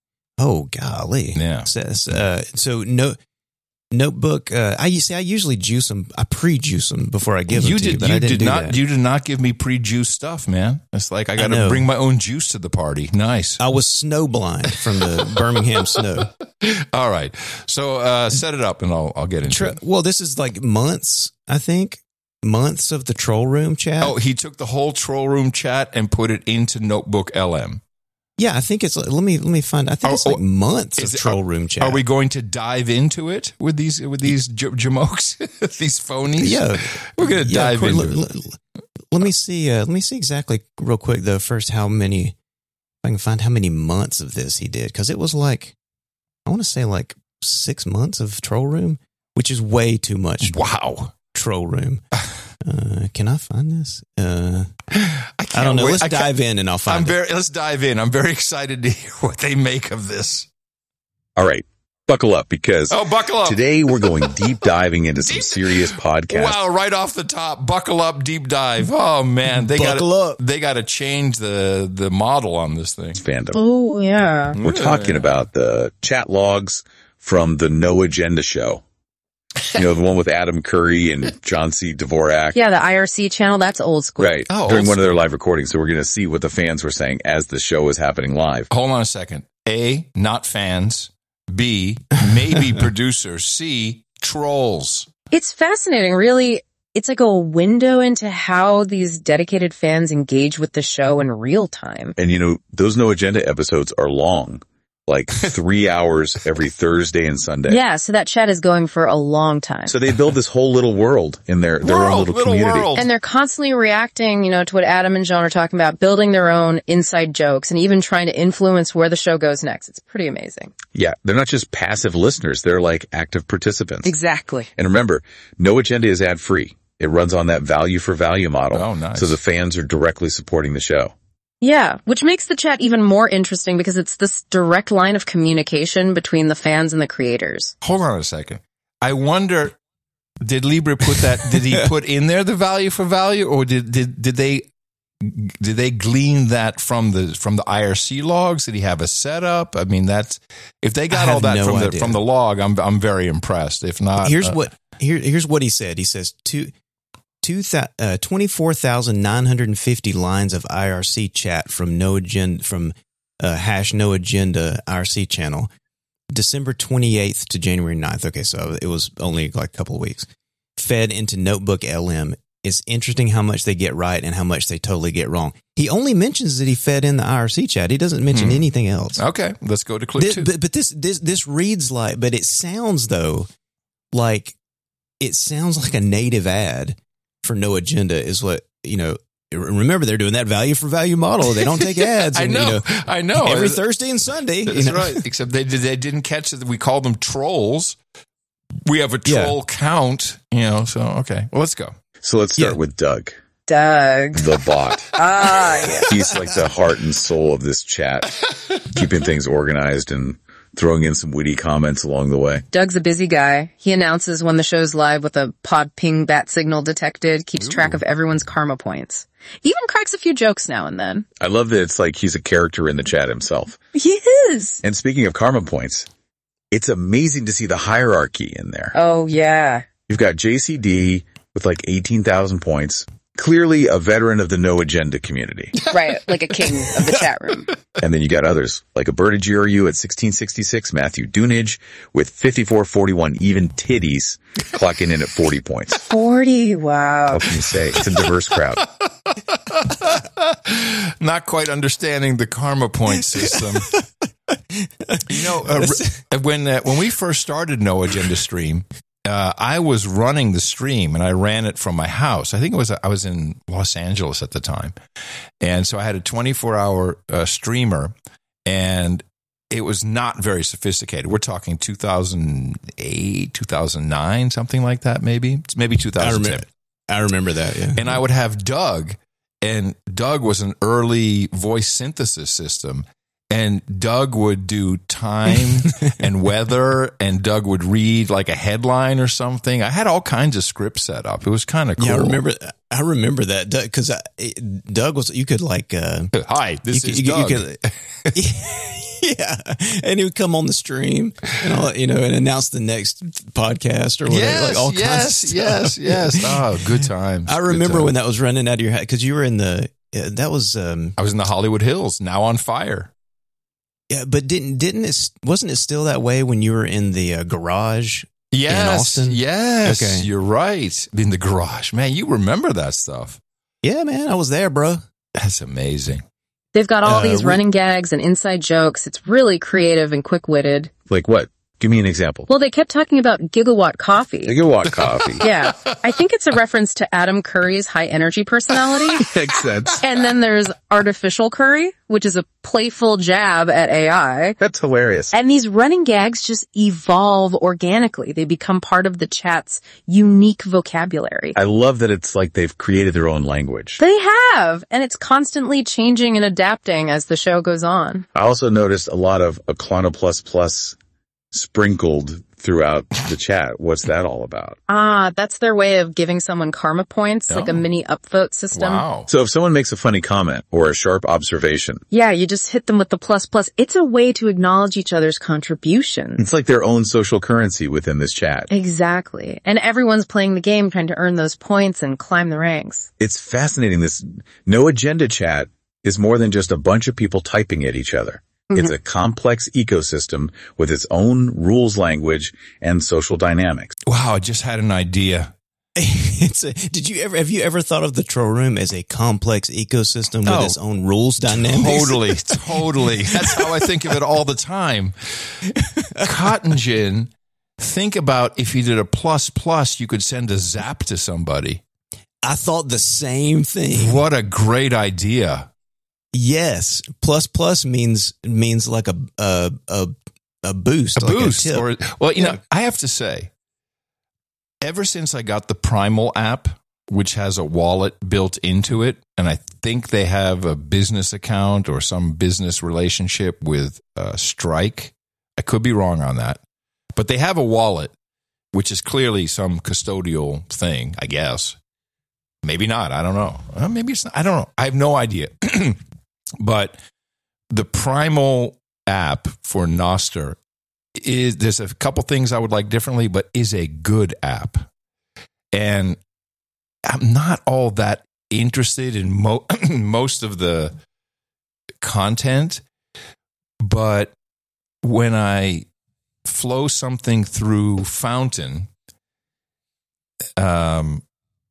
Oh golly! Yeah. Says uh, so. No notebook. Uh, I you see. I usually juice them. I pre-juice them before I give them you to did, you. But you I didn't did do not. that. You did not give me pre-juiced stuff, man. It's like I got to bring my own juice to the party. Nice. I was snowblind from the Birmingham snow. All right. So uh, set it up, and I'll I'll get into Tr- it. Well, this is like months. I think months of the troll room chat. Oh, he took the whole troll room chat and put it into Notebook L M. Yeah, I think it's. Let me let me find. I think oh, it's like months of it, troll room chat. Are we going to dive into it with these with these j- jamokes, these phonies? Yeah, we're going to yeah, dive into l- it. L- let me see. Uh, let me see exactly real quick though. First, how many? If I can find how many months of this he did, because it was like I want to say like six months of troll room, which is way too much. Wow, troll room. Uh, can I find this? Uh, I, I don't know. wait. Let's I dive in and I'll find I'm it. very, let's dive in. I'm very excited to hear what they make of this. All right. Buckle up because oh, buckle up. Today we're going deep diving into some Deep- serious podcasts. Wow, right off the top, buckle up, deep dive. Oh man, they got Buckle up. They got to change the the model on this thing. Fandom. Oh yeah. We're talking about the chat logs from the No Agenda show. You know, the one with Adam Curry and John C. Dvorak. Yeah, the I R C channel, that's old school. Right. Oh, during old one of their live recordings. So we're going to see what the fans were saying as the show was happening live. Hold on a second. A, not fans. B, maybe producers. C, trolls. It's fascinating, really. It's like a window into how these dedicated fans engage with the show in real time. And, you know, those No Agenda episodes are long. Like three hours every Thursday and Sunday. Yeah, so that chat is going for a long time. So they build this whole little world in their, their World, own little, little community. world. And they're constantly reacting, you know, to what Adam and John are talking about, building their own inside jokes and even trying to influence where the show goes next. It's pretty amazing. Yeah, they're not just passive listeners. They're like active participants. Exactly. And remember, No Agenda is ad free. It runs on that value for value model. Oh, nice. So the fans are directly supporting the show. Yeah, which makes the chat even more interesting because it's this direct line of communication between the fans and the creators. Hold on a second. I wonder, did Libre put that, did he put in there the value for value, or did, did, did they, did they glean that from the, from the I R C logs? Did he have a setup? I mean, that's, if they got I all that have no from the, idea. from the log, I'm, I'm very impressed. If not, Here's uh, what here here's what he said. He says two. Two th- uh, twenty-four thousand nine hundred fifty lines of I R C chat from no agenda from uh, hash no agenda I R C channel, December twenty-eighth to January ninth. Okay, so it was only like a couple of weeks. Fed into Notebook L M it's interesting how much they get right and how much they totally get wrong. He only mentions that he fed in the I R C chat. He doesn't mention Hmm. anything else. Okay, let's go to clip This- two. but, but this this this reads like, but it sounds though like it sounds like a native ad for No Agenda is what, you know. Remember, they're doing that value for value model. They don't take ads. I and, know, you know, I know. every Thursday and Sunday. That's you know. right. Except they did, they didn't catch it. We call them trolls. We have a Yeah. troll count, you know. So okay, well, let's go. So let's start Yeah. with Doug, Doug. the bot. Ah, yeah. He's like the heart and soul of this chat, keeping things organized and throwing in some witty comments along the way. Doug's a busy guy. He announces when the show's live with a pod ping bat signal detected, keeps track of everyone's karma points. Even cracks a few jokes now and then. I love that it's like he's a character in the chat himself. He is. And speaking of karma points, it's amazing to see the hierarchy in there. Oh, yeah. You've got J C D with like eighteen thousand points. Clearly a veteran of the No Agenda community. Right, like a king of the chat room. And then you got others like Alberta G R U at sixteen sixty-six, Matthew Dunage with fifty-four forty-one, even titties clocking in at forty points. forty, wow. What can you say? It's a diverse crowd. Not quite understanding the karma point system. You know, uh, re- when uh, when we first started No Agenda Stream, uh, I was running the stream and I ran it from my house. I think it was I was in Los Angeles at the time, and so I had a twenty-four hour uh, streamer, and it was not very sophisticated. We're talking two thousand eight, two thousand nine, something like that, maybe maybe two I thousand ten. remember, I remember that. Yeah. And I would have Doug, and Doug was an early voice synthesis system. And Doug would do time and weather, and Doug would read like a headline or something. I had all kinds of scripts set up. It was kind of cool. Yeah, I remember. I remember that because Doug was. You could like. Uh, Hi, this you is could, you, Doug. could- you could- yeah, and he would come on the stream, and all, you know, and announce the next podcast or whatever. yes, like all kinds yes, of stuff. yes, yes. Oh, good times. I Good remember times. when that was running out of your head because you were in the. Uh, that was. Um, I was in the Hollywood Hills, now on fire. yeah, but didn't didn't it wasn't it still that way when you were in the uh, garage? Yes, Austin? yes. Okay. You're right. In the garage, man. You remember that stuff? Yeah, man, I was there, bro. That's amazing. They've got all Uh, these we- running gags and inside jokes. It's really creative and quick-witted. Like what? Give me an example. Well, they kept talking about Gigawatt Coffee. Gigawatt coffee. Yeah. I think it's a reference to Adam Curry's high energy personality. Makes sense. And then there's Artificial Curry, which is a playful jab at A I. That's hilarious. And these running gags just evolve organically. They become part of the chat's unique vocabulary. I love that it's like they've created their own language. They have, and it's constantly changing and adapting as the show goes on. I also noticed a lot of Aklana plus plus sprinkled throughout the chat. What's that all about? Ah, that's their way of giving someone karma points, like Oh. a mini upvote system. Wow. So if someone makes a funny comment or a sharp observation, Yeah, you just hit them with the plus plus. It's a way to acknowledge each other's contributions. it's like their own social currency within this chat. Exactly. And everyone's playing the game trying to earn those points and climb the ranks. It's fascinating. This No Agenda chat is more than just a bunch of people typing at each other. It's a complex ecosystem with its own rules, language, and social dynamics. Wow, I just had an idea. It's a, did you ever have you ever thought of the troll room as a complex ecosystem with Oh, its own rules dynamics? Totally, totally. That's how I think of it all the time. Cotton gin, think about if you did a plus plus, you could send a zap to somebody. I thought the same thing. What a great idea. Yes, plus plus means means like a a a, a boost, A like boost. A tip. Or, well, you Yeah. know, I have to say, ever since I got the Primal app, which has a wallet built into it, and I think they have a business account or some business relationship with uh, Strike. I could be wrong on that. But they have a wallet, which is clearly some custodial thing, I guess. Maybe not. I don't know. Uh, maybe it's not. I don't know. I have no idea. But the Primal app for Nostr is, there's a couple things I would like differently, but is a good app. And I'm not all that interested in mo- most of the content, but when I flow something through Fountain, um,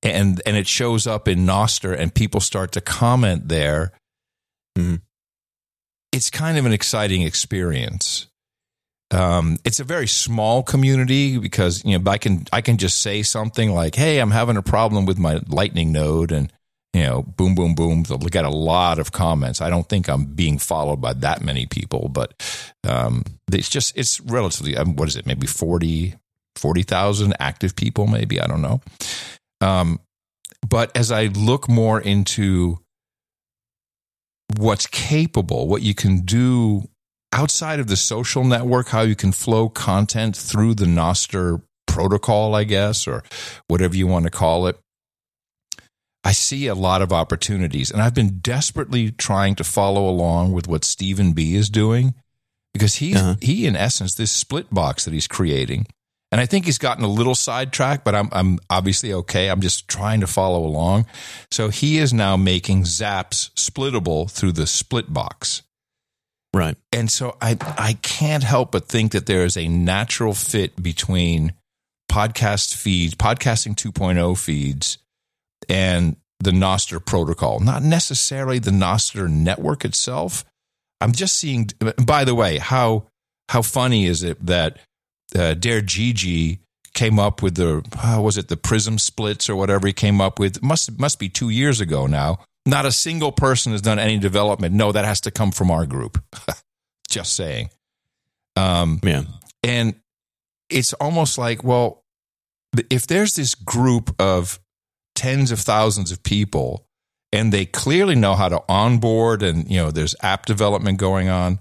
and and it shows up in Nostr, and people start to comment there. Mm-hmm. It's kind of an exciting experience. Um, it's a very small community because, you know, I can I can just say something like, "Hey, I'm having a problem with my Lightning node," and, you know, boom, boom, boom. They'll get a lot of comments. I don't think I'm being followed by that many people, but um, it's just it's relatively. Um, what is it? Maybe forty thousand active people. Maybe, I don't know. Um, but as I look more into what's capable, what you can do outside of the social network, how you can flow content through the Nostr protocol, I guess, or whatever you want to call it, I see a lot of opportunities. And I've been desperately trying to follow along with what Stephen B is doing, because he's, uh-huh. he, in essence, this split box that he's creating. And I think he's gotten a little sidetracked, but I'm I'm obviously okay. I'm just trying to follow along. So he is now making Zaps splittable through the split box. Right. And so I I can't help but think that there is a natural fit between podcast feeds, podcasting two point oh feeds, and the Nostr protocol. Not necessarily the Nostr network itself. I'm just seeing, by the way, how how funny is it that Uh, Dare Gigi came up with the, how was it, the Prism splits or whatever he came up with. Must must be two years ago now. Not a single person has done any development. No, that has to come from our group. Just saying. Um, yeah. And it's almost like, well, if there's this group of tens of thousands of people and they clearly know how to onboard and, you know, there's app development going on,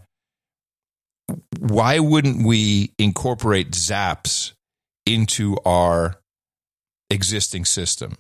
why wouldn't we incorporate Zaps into our existing system?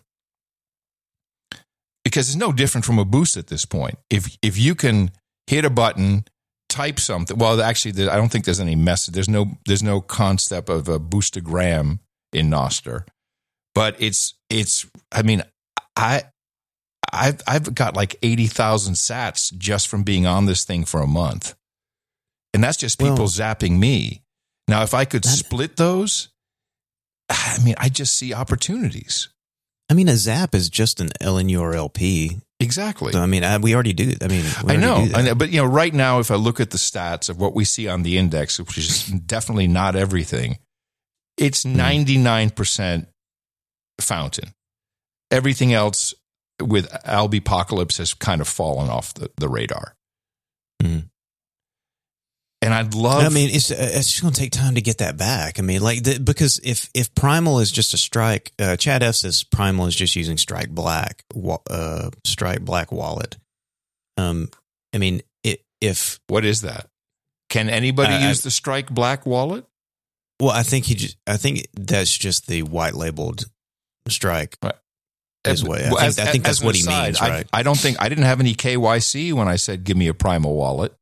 Because it's no different from a boost at this point. If if you can hit a button, type something. Well, actually, I don't think there's any message. There's no there's no concept of a boostagram in Nostr, but it's it's. I mean, I I've I've got like eighty thousand sats just from being on this thing for a month. And that's just people well, zapping me. Now, if I could that, split those, I mean, I just see opportunities. I mean, a zap is just an L N U R L P. Exactly. So, I mean, I, we already do. I mean, I know, I know. But, you know, right now, if I look at the stats of what we see on the index, which is definitely not everything, it's mm. ninety-nine percent Fountain. Everything else with Albipocalypse has kind of fallen off the, the radar. Mm. And I'd love. I mean, it's it's just going to take time to get that back. I mean, like the, because if if Primal is just a Strike, uh, Chad F says Primal is just using Strike Black, uh, Strike Black Wallet. Um, I mean, it, if what is that? Can anybody uh, use the Strike Black Wallet? Well, I think he just. I think that's just the white labeled Strike. Right. His way. I well, think, as, I think that's what he aside, means, right? I, I don't think I didn't have any K Y C when I said give me a Primal wallet.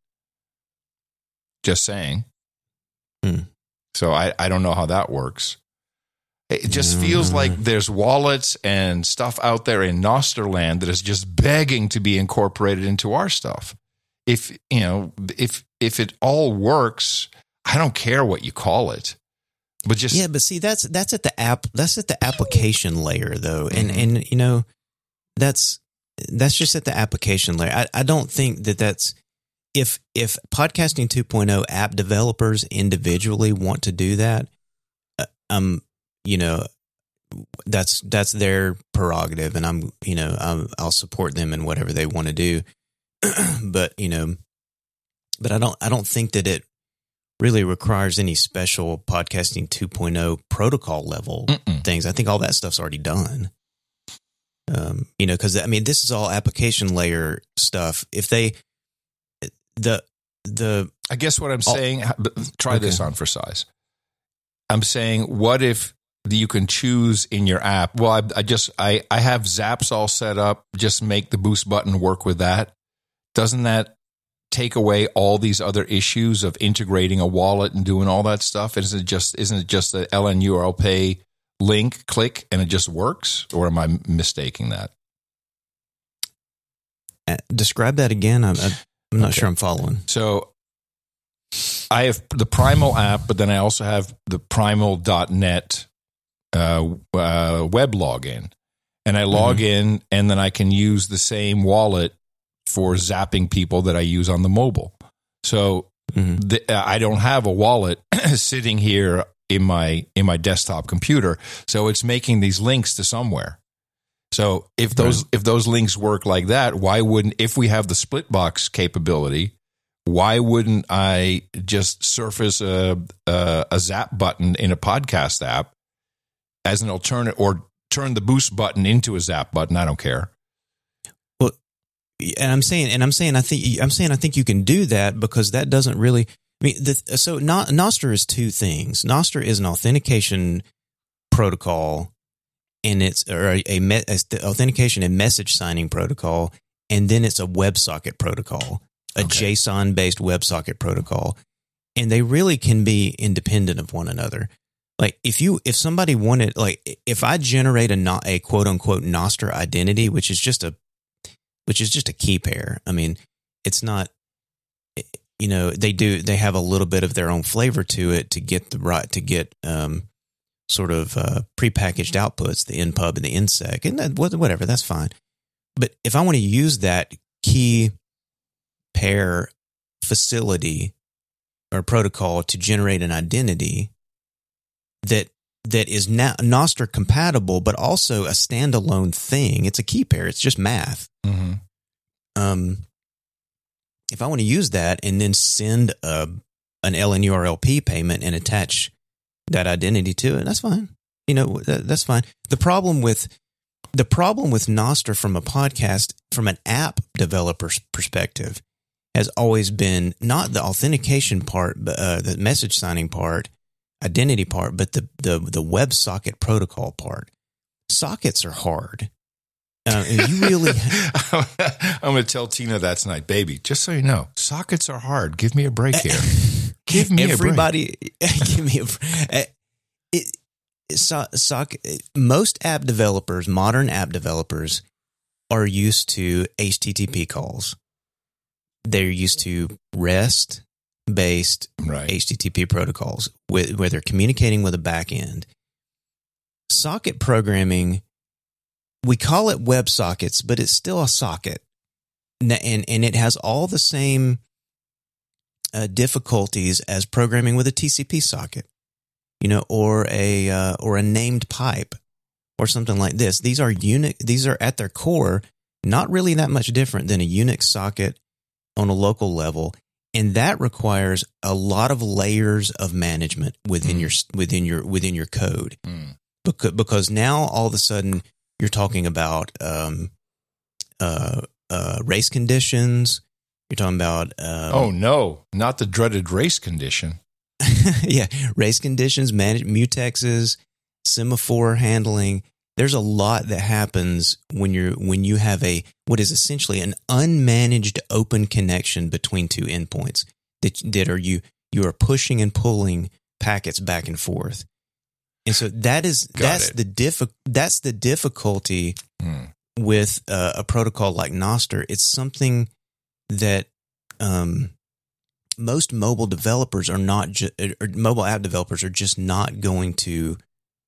Just saying. Hmm. So I, I don't know how that works. It just mm. feels like there's wallets and stuff out there in Nostr land that is just begging to be incorporated into our stuff. If you know, if if it all works, I don't care what you call it. But just yeah, but see, that's that's at the app. That's at the application layer, though, and mm-hmm. and you know, that's that's just at the application layer. I, I don't think that that's. If if Podcasting two point oh app developers individually want to do that, uh, um, you know, that's that's their prerogative, and I'm you know I'm, I'll support them in whatever they want to do. But you know, but I don't I don't think that it really requires any special Podcasting two point oh protocol level Mm-mm. things. I think all that stuff's already done. Um, you know, because I mean, this is all application layer stuff. If they The the I guess what I'm oh, saying, try okay. this on for size. I'm saying, what if you can choose in your app? Well, I, I just I, I have Zaps all set up. Just make the boost button work with that. Doesn't that take away all these other issues of integrating a wallet and doing all that stuff? Isn't it just isn't it just the L N U R L Pay link, click, and it just works? Or am I mistaking that? Uh, describe that again. I'm, I'm not okay. sure I'm following. So I have the Primal app, but then I also have the primal dot net uh, uh, web login. and I log Mm-hmm. in, and then I can use the same wallet for zapping people that I use on the mobile. So Mm-hmm. the, uh, I don't have a wallet sitting here in my in my desktop computer, so it's making these links to somewhere. So if those if those links work like that, why wouldn't, if we have the split box capability, why wouldn't I just surface a a, a zap button in a podcast app as an alternate, or turn the boost button into a zap button? I don't care. And I'm saying, and I'm saying, I think, I'm saying, I think you can do that because that doesn't really. I mean, the, so no, Nostr is two things. Nostr is an authentication protocol, and it's or a, a, me, a authentication and message signing protocol, and then it's a WebSocket protocol, a Okay. JSON based WebSocket protocol, and they really can be independent of one another. Like if you, if somebody wanted, like if I generate a not a quote unquote Nostr identity, which is just a which is just a key pair. I mean, it's not, you know, they do, they have a little bit of their own flavor to it to get the right, to get um, sort of uh, prepackaged outputs, the N pub and the N sec, and that, whatever, that's fine. But if I want to use that key pair facility or protocol to generate an identity that that is now Nostr compatible, but also a standalone thing. It's a key pair. It's just math. Mm-hmm. Um, if I want to use that and then send a, an L N U R L P payment and attach that identity to it, that's fine. You know, that, that's fine. The problem with the problem with Nostr from a podcast, from an app developer's perspective, has always been not the authentication part, but uh, the message signing part, identity part, but the the the WebSocket protocol part. Sockets are hard. Uh, and you really, I'm going to tell Tina that tonight, baby. Just so you know, sockets are hard. Give me a break here. Give me everybody, give me a. It, so, socket. Most app developers, modern app developers, are used to H T T P calls. They're used to REST based right. H T T P protocols with, where they're communicating with a back end. Socket programming, we call it WebSockets, but it's still a socket. And, and it has all the same uh, difficulties as programming with a T C P socket, you know, or a uh, or a named pipe or something like this. These are Unix, these are at their core not really that much different than a Unix socket on a local level. And that requires a lot of layers of management within mm. your within your within your code, mm. because because now all of a sudden you're talking about um, uh, uh, race conditions. You're talking about um, oh no, not the dreaded race condition. yeah, race conditions, manage mutexes, semaphore handling. There's a lot that happens when you're when you have a what is essentially an unmanaged open connection between two endpoints that that are you you are pushing and pulling packets back and forth, and so that is Got that's it. the diff that's the difficulty hmm. with uh, a protocol like Nostr. It's something that um, most mobile developers are not ju- or mobile app developers are just not going to.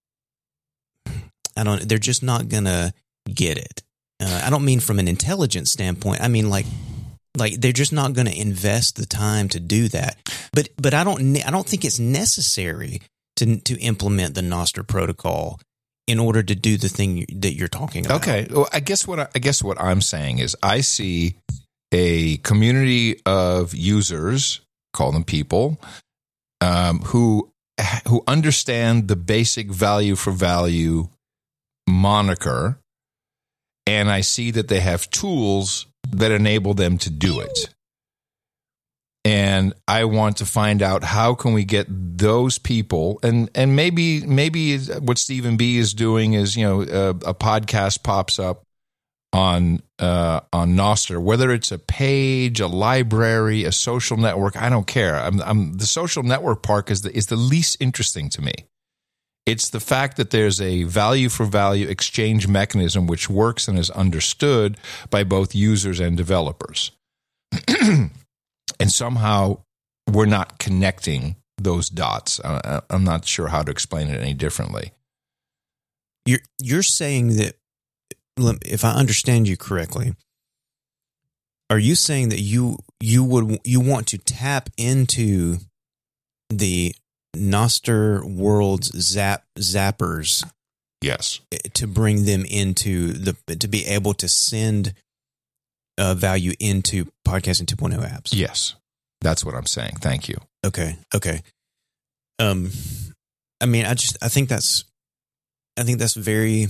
I don't. They're just not gonna get it. Uh, I don't mean from an intelligence standpoint. I mean like, like they're just not gonna invest the time to do that. But but I don't. I don't think it's necessary to to implement the Nostr protocol in order to do the thing that you're talking about. Okay. Well, I guess what I, I guess what I'm saying is I see a community of users, call them people, um, who who understand the basic value for value moniker, and I see that they have tools that enable them to do it. And I want to find out how can we get those people, and and maybe maybe what Stephen B is doing is, you know, a, a podcast pops up on uh, on Nostr, whether it's a page, a library, a social network, I don't care. I'm, I'm the social network part is the is the least interesting to me. It's the fact that there's a value for value exchange mechanism which works and is understood by both users and developers. And somehow we're not connecting those dots. Uh, I'm not sure how to explain it any differently. You're you're saying that if I understand you correctly, are you saying that you you would you want to tap into the Nostr World's zap zappers? Yes. To bring them into the to be able to send uh, value into Podcasting two point oh apps. Yes, that's what I'm saying. Thank you. Okay. Okay. Um, I mean, I just I think that's I think that's very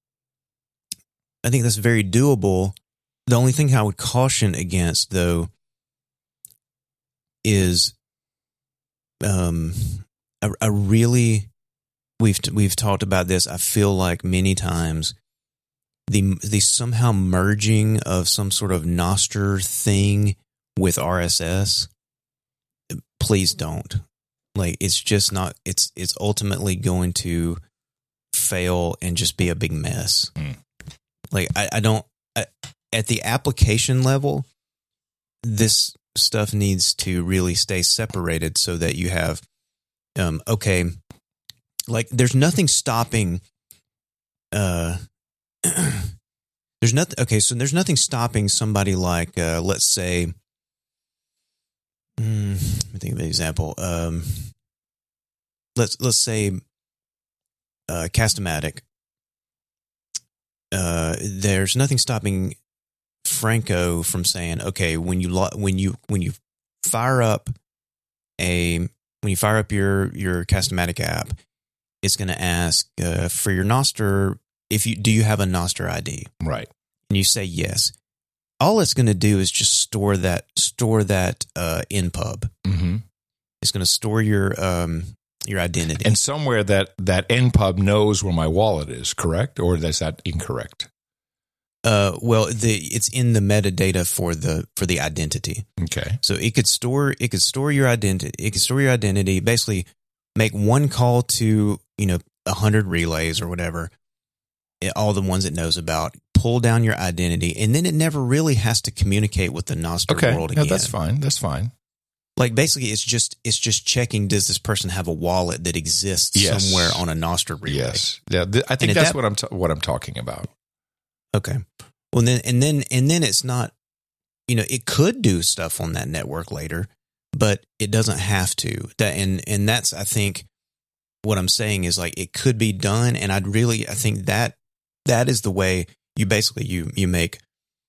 I think that's very doable. The only thing I would caution against, though, is um, a, a really we've we've talked about this. I feel like many times the the somehow merging of some sort of Nostr thing with R S S. Please don't. Like, it's just not. It's it's ultimately going to fail and just be a big mess. Mm. Like, I, I don't. I, at the application level, this stuff needs to really stay separated so that you have, um, okay, like there's nothing stopping, uh, there's nothing, okay, so there's nothing stopping somebody like, uh, let's say, mm, let me think of an example. Um, let's, let's say, uh, Castamatic. Uh, there's nothing stopping Franco from saying, okay, when you lo- when you when you fire up a when you fire up your your Castamatic app, it's going to ask uh, for your Nostr if you do you have a Nostr I D, right? And you say yes. All it's going to do is just store that store that uh, in pub. Mm-hmm. It's going to store your um, your identity, and somewhere that that N pub knows where my wallet is. Correct, or is that incorrect? Uh, well, the it's in the metadata for the for the identity. Okay. So it could store it could store your identity. It could store your identity. Basically, make one call to you know a hundred relays or whatever, all the ones it knows about. Pull down your identity, and then it never really has to communicate with the Nostr okay. world again. No, that's fine. That's fine. Like basically, it's just it's just checking: does this person have a wallet that exists yes. somewhere on a Nostr relay? Yes. Yeah. Th- I think that's that, what I'm ta- what I'm talking about. Okay. Well, then, and then, and then it's not, you know, it could do stuff on that network later, but it doesn't have to. That, and, and that's, I think, what I'm saying is like, it could be done. And I'd really, I think that, that is the way you basically, you, you make,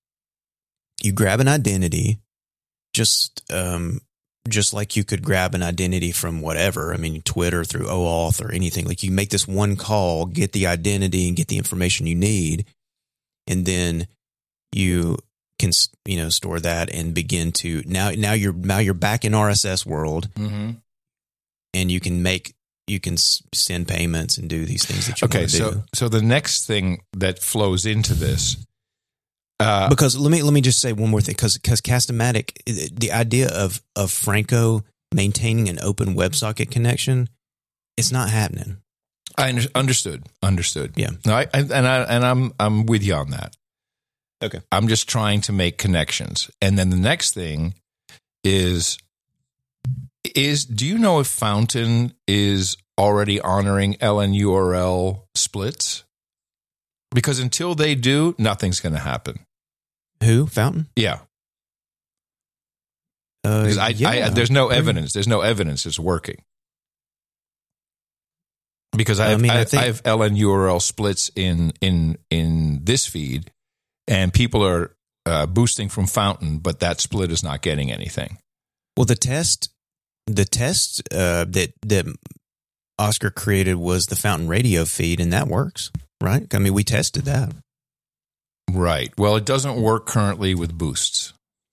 you grab an identity, just, um, just like you could grab an identity from whatever. I mean, Twitter through OAuth or anything. Like you make this one call, get the identity and get the information you need. And then you can, you know, store that and begin to now. Now you're now you're back in R S S world, mm-hmm. and you can make you can send payments and do these things that you okay, want to so, do. So the next thing that flows into this, uh, because let me let me just say one more thing, because because Castamatic, the idea of of Franco maintaining an open WebSocket connection, it's not happening. I understood. Understood. Yeah. No, I, I, and I and I'm I'm with you on that. Okay. I'm just trying to make connections, and then the next thing is is do you know if Fountain is already honoring L N U R L splits? Because until they do, nothing's going to happen. Who? Fountain? Yeah. Uh, because I, yeah. I, there's no evidence. There's no evidence it's working. Because I have, I, mean, I, I, think, I have L N U R L splits in in in this feed, and people are uh, boosting from Fountain, but that split is not getting anything. Well, the test, the test uh, that that Oscar created was the Fountain Radio feed, and that works, right? I mean, we tested that, right? Well, it doesn't work currently with boosts.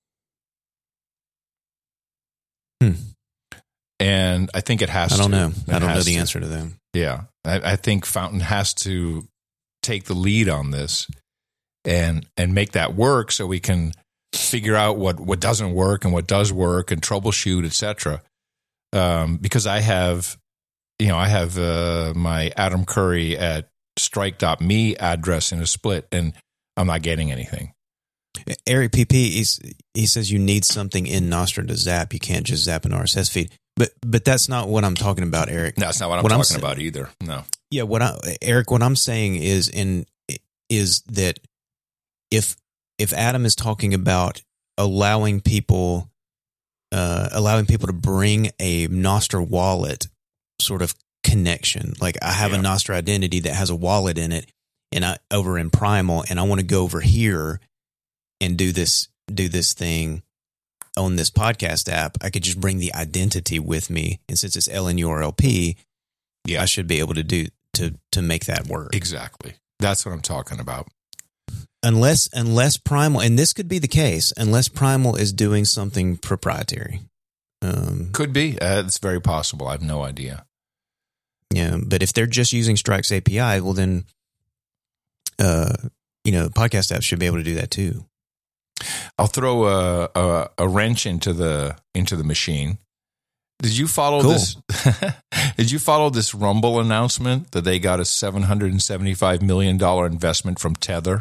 Hmm. And I think it has to. I don't to. know. It I don't know the to. answer to that. Yeah. I, I think Fountain has to take the lead on this and and make that work so we can figure out what, what doesn't work and what does work and troubleshoot, et cetera. Um, because I have, you know, I have uh, my Adam Curry at strike dot me address in a split, and I'm not getting anything. Eric P P, he's, he says you need something in Nostr to zap. You can't just zap an R S S feed. But but that's not what I'm talking about, Eric. No, that's not what I'm what talking I'm, about either. No. Yeah, what I, Eric, what I'm saying is in is that if if Adam is talking about allowing people uh, allowing people to bring a Nostr wallet sort of connection, like I have yeah. a Nostr identity that has a wallet in it, and I over in Primal, and I want to go over here and do this do this thing on this podcast app, I could just bring the identity with me, and since it's L N U R L P, yeah, I should be able to do to to make that work. Exactly. That's what I'm talking about. Unless unless Primal, and this could be the case, unless Primal is doing something proprietary. Um, could be. Uh, it's very possible. I have no idea. Yeah, but if they're just using Strike's A P I, well then, uh, you know, podcast apps should be able to do that too. I'll throw a, a, a wrench into the into the machine. Did you follow cool. this? Did you follow this Rumble announcement that they got a seven hundred seventy-five million dollars investment from Tether?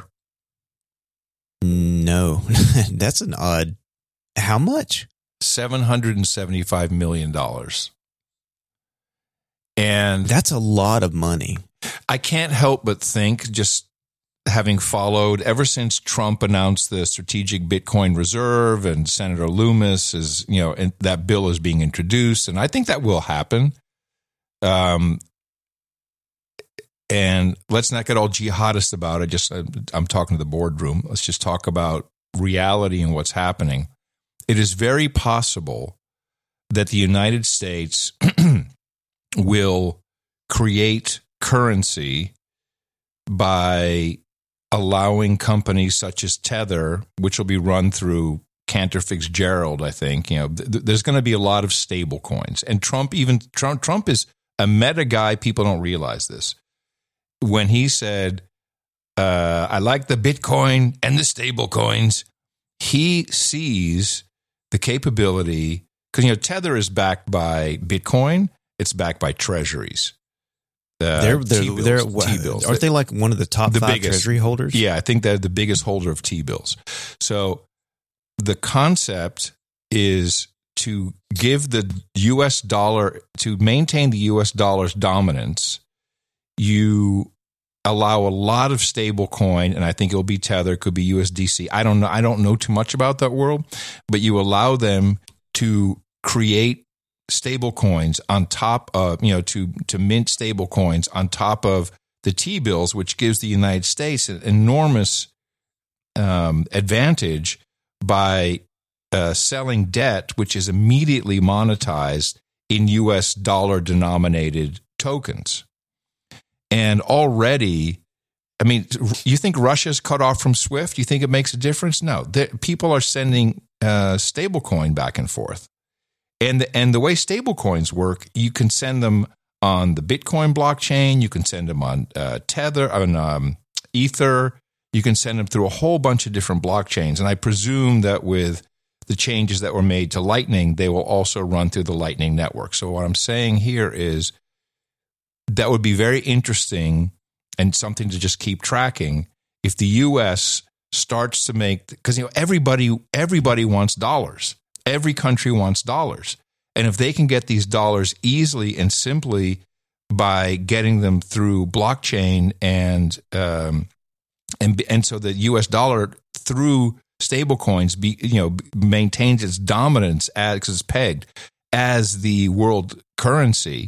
No, that's an odd. How much? seven hundred seventy-five million dollars. And that's a lot of money. I can't help but think, just having followed ever since Trump announced the strategic Bitcoin reserve and Senator Loomis is, you know, and that bill is being introduced. And I think that will happen. Um, and let's not get all jihadist about it. Just, I'm talking to the boardroom. Let's just talk about reality and what's happening. It is very possible that the United States will create currency by allowing companies such as Tether, which will be run through Cantor Fitzgerald, I think, you know, th- there's going to be a lot of stable coins. And Trump, even Trump, Trump is a meta guy. People don't realize this. When he said, uh, I like the Bitcoin and the stable coins, he sees the capability, because, you know, Tether is backed by Bitcoin. It's backed by treasuries. Uh, they're they're, T-bills, they're T-bills. Aren't they like one of the top the five biggest, treasury holders? Yeah, I think they're the biggest holder of T-bills. So the concept is to give the U S dollar, to maintain the U S dollar's dominance, you allow a lot of stable coin, and I think it'll be Tether, could be U S D C. I don't know. I don't know too much about that world, but you allow them to create stable coins on top of, you know, to, to mint stable coins on top of the T-bills, which gives the United States an enormous um, advantage by uh, selling debt, which is immediately monetized in U S dollar denominated tokens. And already, I mean, you think Russia's cut off from SWIFT? You think it makes a difference? No, people are sending uh, stable coin back and forth. And the, and the way stable coins work, you can send them on the Bitcoin blockchain. You can send them on uh, Tether, on um, Ether. You can send them through a whole bunch of different blockchains. And I presume that with the changes that were made to Lightning, they will also run through the Lightning network. So what I'm saying here is that would be very interesting and something to just keep tracking if the U S starts to make, because, you know, everybody everybody wants dollars. Every country wants dollars. And if they can get these dollars easily and simply by getting them through blockchain and um, and and so the U S dollar through stablecoins, be you know maintains its dominance as because it's pegged as the world currency.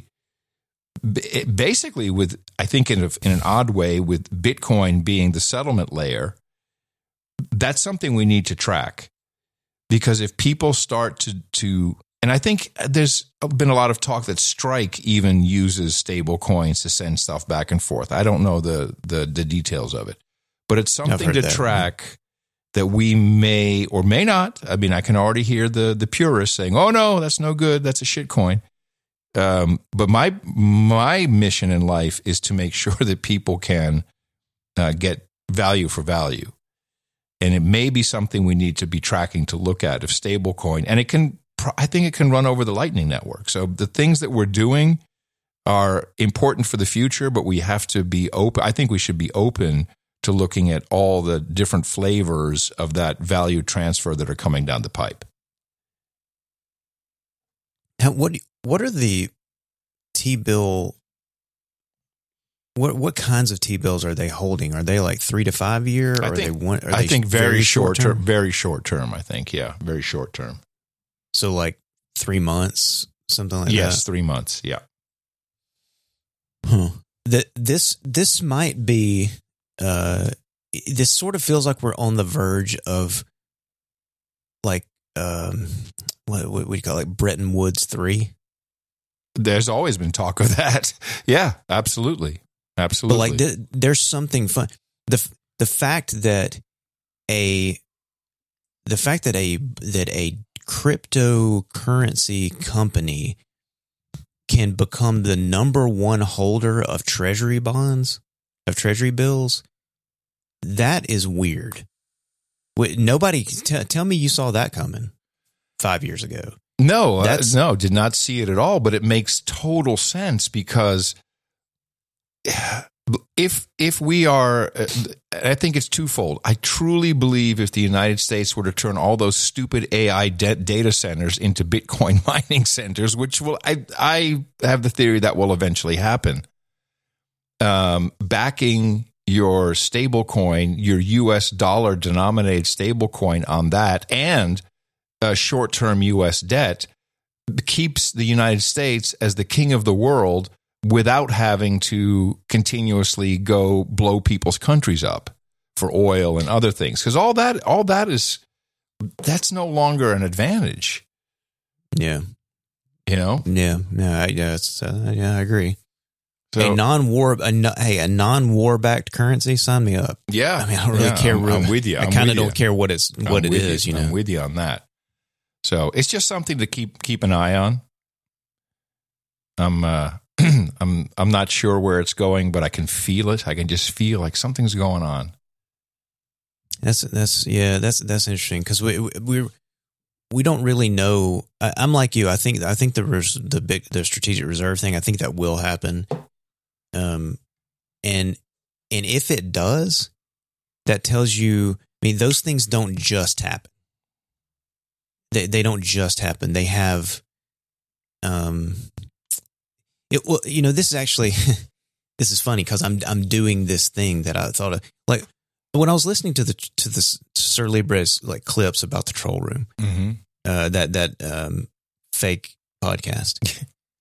Basically, with I think in a, in an odd way, with Bitcoin being the settlement layer, that's something we need to track. Because if people start to, to, and I think there's been a lot of talk that Strike even uses stable coins to send stuff back and forth. I don't know the the, the details of it, but it's something to that, track right? that we may or may not. I mean, I can already hear the the purists saying, "Oh no, that's no good. That's a shit coin." Um, but my my mission in life is to make sure that people can uh, get value for value. And it may be something we need to be tracking to look at if stablecoin, and it can, I think it can run over the Lightning Network. So the things that we're doing are important for the future, but we have to be open. I think we should be open to looking at all the different flavors of that value transfer that are coming down the pipe. Now, what what are the T-bill what what kinds of T-bills are they holding? Are they like three to five year? Or I are think, they one, are I they think very, very short short term. Very short term, I think. Yeah, very short term. So like three months, something like yes, that? three months. Yeah. Huh. The, this, this might be, uh, this sort of feels like we're on the verge of like, um, what, what do you call it? Like Bretton Woods three? There's always been talk of that. Yeah, absolutely. Absolutely. But like, th- there's something fun. The, the fact that a, the fact that a, that a cryptocurrency company can become the number one holder of treasury bonds, of treasury bills, that is weird. Wait, nobody, t- tell me you saw that coming five years ago. No, uh, That's- no, did not see it at all, but it makes total sense because if if we are, I think it's twofold. I truly believe if the United States were to turn all those stupid A I de- data centers into Bitcoin mining centers, which will, I I have the theory that will eventually happen, um, backing your stable coin, your U S dollar denominated stable coin on that, and uh, short-term U S debt keeps the United States as the king of the world without having to continuously go blow people's countries up for oil and other things. Because all that, all that is, that's no longer an advantage. Yeah. You know? Yeah. Yeah. I- Yeah. It's, uh, yeah. I agree. So, a non-war, a, no- hey, a non-war backed currency. Sign me up. yeah. I mean, I don't really yeah, care. I'm, really. I'm with you. I I'm kind of with don't you. care what it's what I'm it with is. You, You know. I'm with you on that. So it's just something to keep keep an eye on. I'm uh, I'm I'm not sure where it's going, but I can feel it. I can just feel like something's going on. That's that's yeah. That's that's interesting because we we we don't really know. I, I'm like you. I think I think the res, the big the strategic reserve thing. I think that will happen. Um, and and if it does, that tells you. I mean, those things don't just happen. They they don't just happen. They have, um, it. Well, you know, this is actually this is funny because I'm I'm doing this thing that I thought of like when I was listening to the to the Sir Libre's like clips about the troll room, Mm-hmm. uh, that that um fake podcast.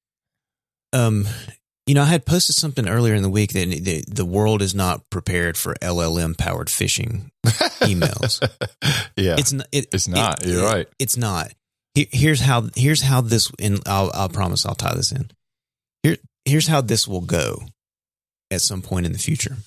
um, you know, I had posted something earlier in the week that the, the world is not prepared for L L M powered phishing emails. yeah, It's not. It, It's not. it- You're it- right. It's not. Here- Here's how. Here's how this. And I'll. I'll promise. I'll tie this in. Here. Here's how this will go. At some point in the future.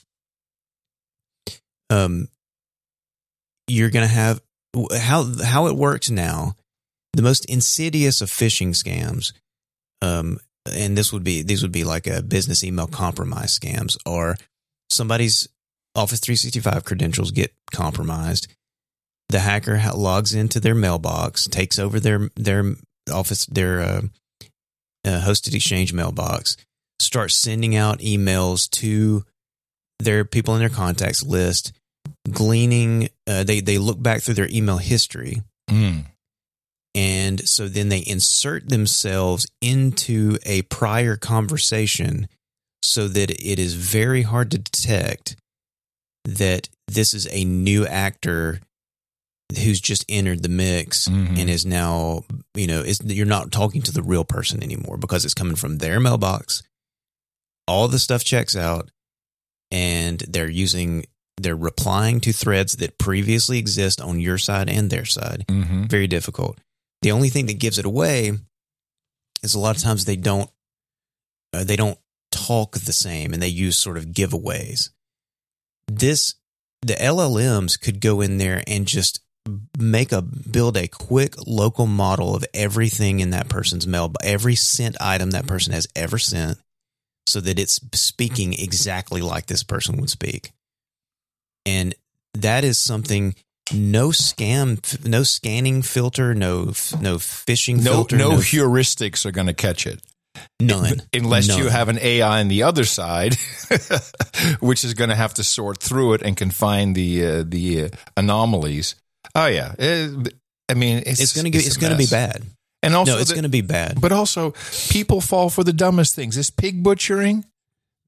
Um. You're gonna have how how it works now. The most insidious of phishing scams. Um. And this would be these would be like a business email compromise scams, or somebody's Office three sixty-five credentials get compromised. The hacker ha- logs into their mailbox, takes over their their office, their uh, uh, hosted Exchange mailbox, starts sending out emails to their people in their contacts list, gleaning. Uh, they they look back through their email history, Mm. and so then they insert themselves into a prior conversation, so that it is very hard to detect that this is a new actor who's just entered the mix Mhm. and is now, you know, is you're not talking to the real person anymore because it's coming from their mailbox. All the stuff checks out, and they're using, they're replying to threads that previously exist on your side and their side. Mm-hmm. Very difficult. The only thing that gives it away is a lot of times they don't, uh, they don't talk the same, and they use sort of giveaways. This, the L L Ms could go in there and just make a, build a quick local model of everything in that person's mail, every sent item that person has ever sent, so that it's speaking exactly like this person would speak. And that is something, no scam, no scanning filter, no, no phishing No, filter, no heuristics are going to catch it. none. Unless None. you have an A I on the other side, which is going to have to sort through it and can find the uh, the uh, anomalies. Oh yeah, It- I mean it's, It's going to it's it's a going to be mess. bad. And also, No, it's the- going to be bad. But also, people fall for the dumbest things. This pig butchering,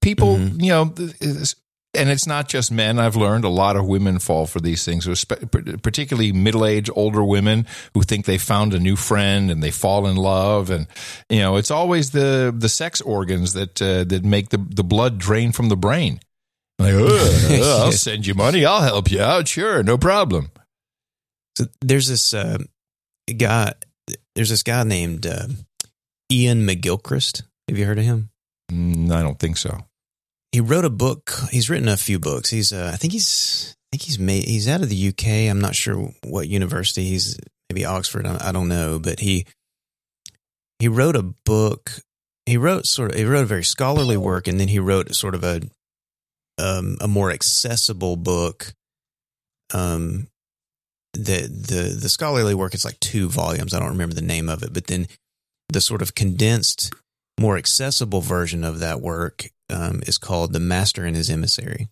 people, Mhm. you know, and it's not just men. I've learned a lot of women fall for these things, particularly middle-aged, older women who think they found a new friend and they fall in love. And, you know, it's always the, the sex organs that, uh, that make the, the blood drain from the brain. Like, oh, I'll send you money. I'll help you out. Sure. No problem. So there's this uh, guy, there's this guy named uh, Ian McGilchrist. Have you heard of him? Mm, I don't think so. He wrote a book. He's written a few books. He's, uh, I think he's, I think he's made, he's out of the U K. I'm not sure what university. He's maybe Oxford. I, I don't know, but he, he wrote a book. He wrote sort of, he wrote a very scholarly work, and then he wrote sort of a, um, a more accessible book. Um, the, the, the scholarly work is like two volumes. I don't remember the name of it, but then the sort of condensed, more accessible version of that work um, is called The Master and His Emissary.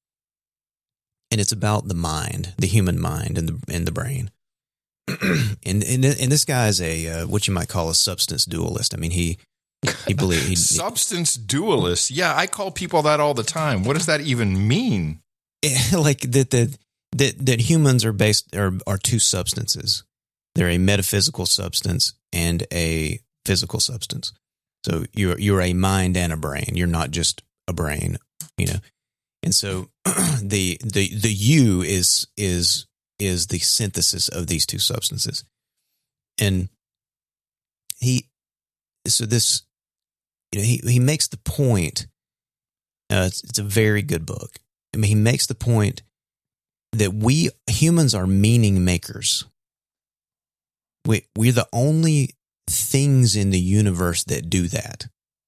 And it's about the mind, the human mind and the and the brain. and, and and this guy is a uh, what you might call a substance dualist. I mean, he he believes he, substance dualist. Yeah, I call people that all the time. What does that even mean? like that that that that humans are based are are two substances. They're a metaphysical substance and a physical substance. So you're you're a mind and a brain. You're not just a brain, you know. And so the the the you is is is the synthesis of these two substances. And he so this you know he he makes the point. Uh, it's, it's a very good book. I mean, he makes the point that we humans are meaning makers. We we're the only things in the universe that do that.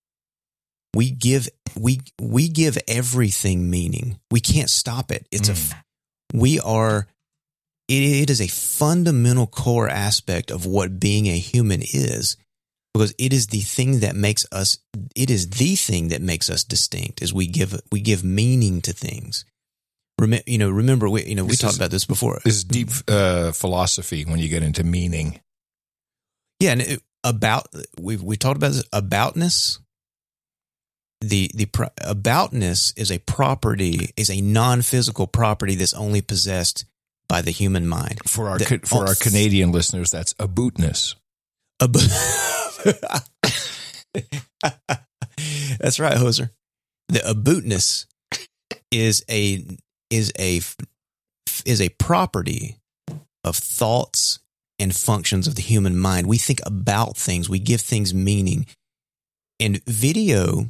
We give we we give everything meaning. We can't stop it. It's mm. a we are it, it is a fundamental core aspect of what being a human is, because it is the thing that makes us it is the thing that makes us distinct, is we give we give meaning to things. Rem, you know, remember we you know we this talked is, about this before. This is deep uh, philosophy when you get into meaning. Yeah, and it, about we we talked about this aboutness. The the pro, aboutness is a property, is a non-physical property that's only possessed by the human mind. For our the, for oh, our Canadian listeners, that's aboutness. Ab- that's right, Hoser. The aboutness is a is a is a property of thoughts and functions of the human mind. We think about things. We give things meaning. And video,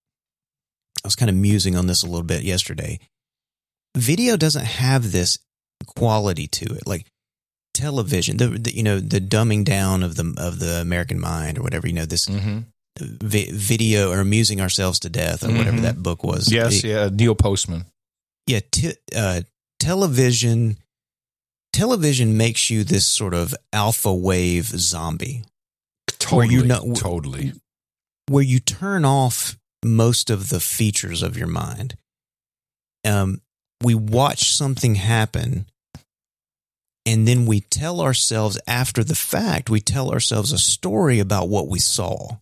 I was kind of musing on this a little bit yesterday. Video doesn't have this quality to it, like television. The, the you know the dumbing down of the of the American mind, or whatever. You know this mm-hmm. vi- video, or amusing ourselves to death, or mm-hmm. whatever that book was. Yes, it, yeah, Neil Postman. Yeah, t- uh, television. Television makes you this sort of alpha wave zombie. Totally, where you know, totally. Where you turn off most of the features of your mind. Um, we watch something happen, and then we tell ourselves after the fact, we tell ourselves a story about what we saw.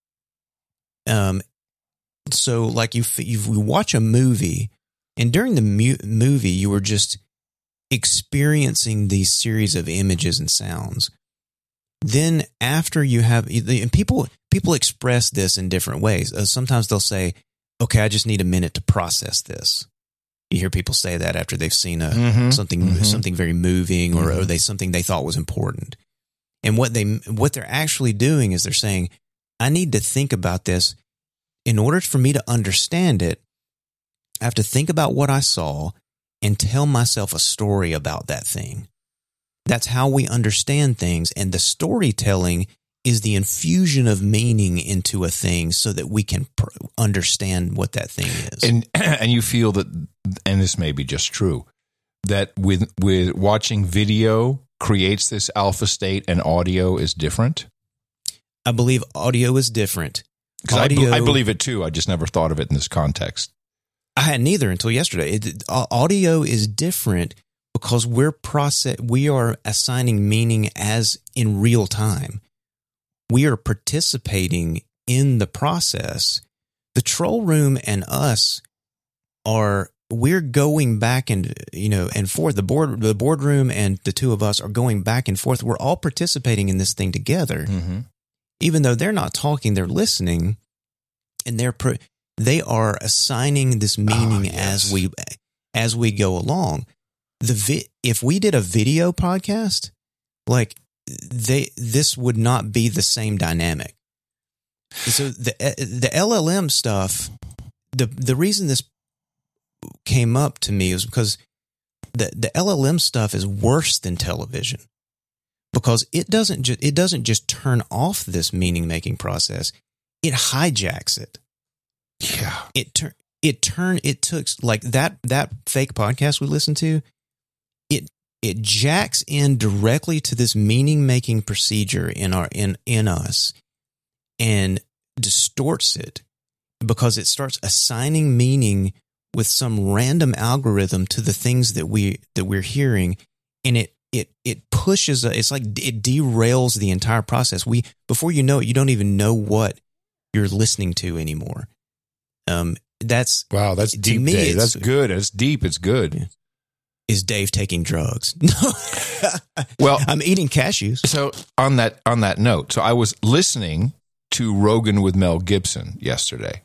Um, so like you, you we watch a movie, and during the mu- movie, you were just experiencing these series of images and sounds. Then after you have, and people people express this in different ways. Uh, sometimes they'll say, okay, I just need a minute to process this. You hear people say that after they've seen a mm-hmm, something mm-hmm. something very moving, or, mm-hmm. or they something they thought was important. And what they what they're actually doing is they're saying, I need to think about this. In order for me to understand it, I have to think about what I saw and tell myself a story about that thing. That's how we understand things. And the storytelling is the infusion of meaning into a thing so that we can pr- understand what that thing is. And and you feel that, and this may be just true, that with with watching video creates this alpha state and audio is different? I believe audio is different. Because I, be- I believe it too. I just never thought of it in this context. I hadn't either until yesterday. It, audio is different because we're process we are assigning meaning as in real time. We are participating in the process. the troll room and us are we're going back and you know and forth. The board, the boardroom, and the two of us are going back and forth. We're all participating in this thing together, Mm-hmm. even though they're not talking, they're listening, and they're pro- they are assigning this meaning Oh, yes. as we as we go along. The vi- if we did a video podcast, like they this would not be the same dynamic. So the the L L M stuff, the the reason this came up to me is because the the L L M stuff is worse than television, because it doesn't just it doesn't just turn off this meaning making process, it hijacks it. Yeah. It turn it turn it took like that that fake podcast we listened to. It it jacks in directly to this meaning making procedure in our in in us and distorts it, because it starts assigning meaning with some random algorithm to the things that we that we're hearing, and it it it pushes it's like it derails the entire process. We before you know it, you don't even know what you're listening to anymore. Um, that's Wow, that's to deep, me, Dave. it's- That's good. It's deep. It's good. Yeah. Is Dave taking drugs? No. Well, I'm eating cashews. so on that on that note, so I was listening to Rogan with Mel Gibson yesterday.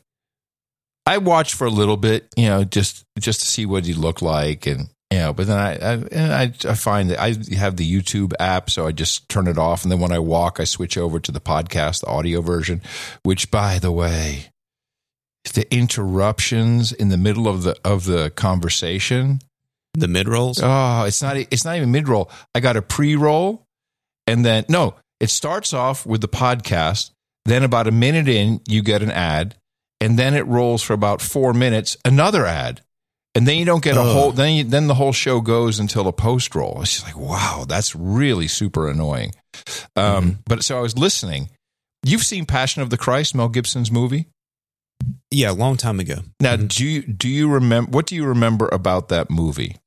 I watched for a little bit, you know, just just to see what he looked like, and you know, but then I I, and I I find that I have the YouTube app, so I just turn it off, and then when I walk, I switch over to the podcast, the audio version. Which, by the way, the interruptions in the middle of the of the conversation. The mid rolls. Oh, it's not. It's not even mid roll. I got a pre roll, and then no. It starts off with the podcast. Then about a minute in, you get an ad, and then it rolls for about four minutes. Another ad, and then you don't get a Oh. whole. Then you, then the whole show goes until a post roll. It's just like, wow, that's really super annoying. Um, Mm-hmm. But so I was listening. You've seen Passion of the Christ, Mel Gibson's movie. Yeah, a long time ago. Now, Mhm. do you do you remember what do you remember about that movie?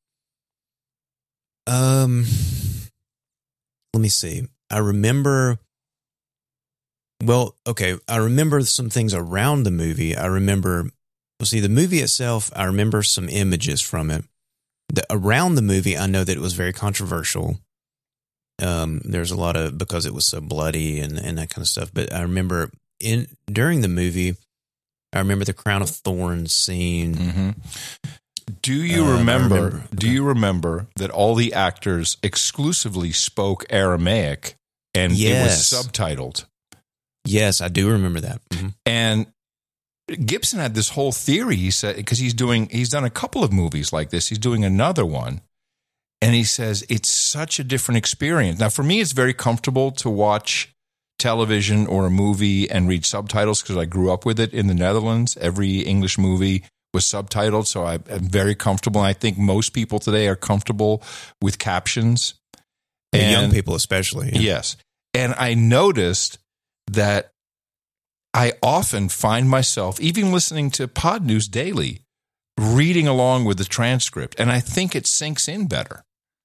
Um, let me see. I remember. Well, okay. I remember some things around the movie. I remember. Well, see, the movie itself. I remember some images from it. The, around the movie, I know that it was very controversial. Um, there's a lot of because it was so bloody and and that kind of stuff. But I remember in during the movie, I remember the Crown of Thorns scene. Mm-hmm. Do you Um, I remember, remember. Do you remember that all the actors exclusively spoke Aramaic and Yes. it was subtitled? Yes, I do remember that. Mhm. And Gibson had this whole theory. He said because he's doing he's done a couple of movies like this. He's doing another one, and he says it's such a different experience. Now, for me, it's very comfortable to watch television or a movie and read subtitles because I grew up with it in the Netherlands. Every English movie was subtitled, so I, I'm very comfortable. And I think most people today are comfortable with captions. The young And- people, especially. yeah. Yes. And I noticed that I often find myself, even listening to Pod News Daily, reading along with the transcript. And I think it sinks in better.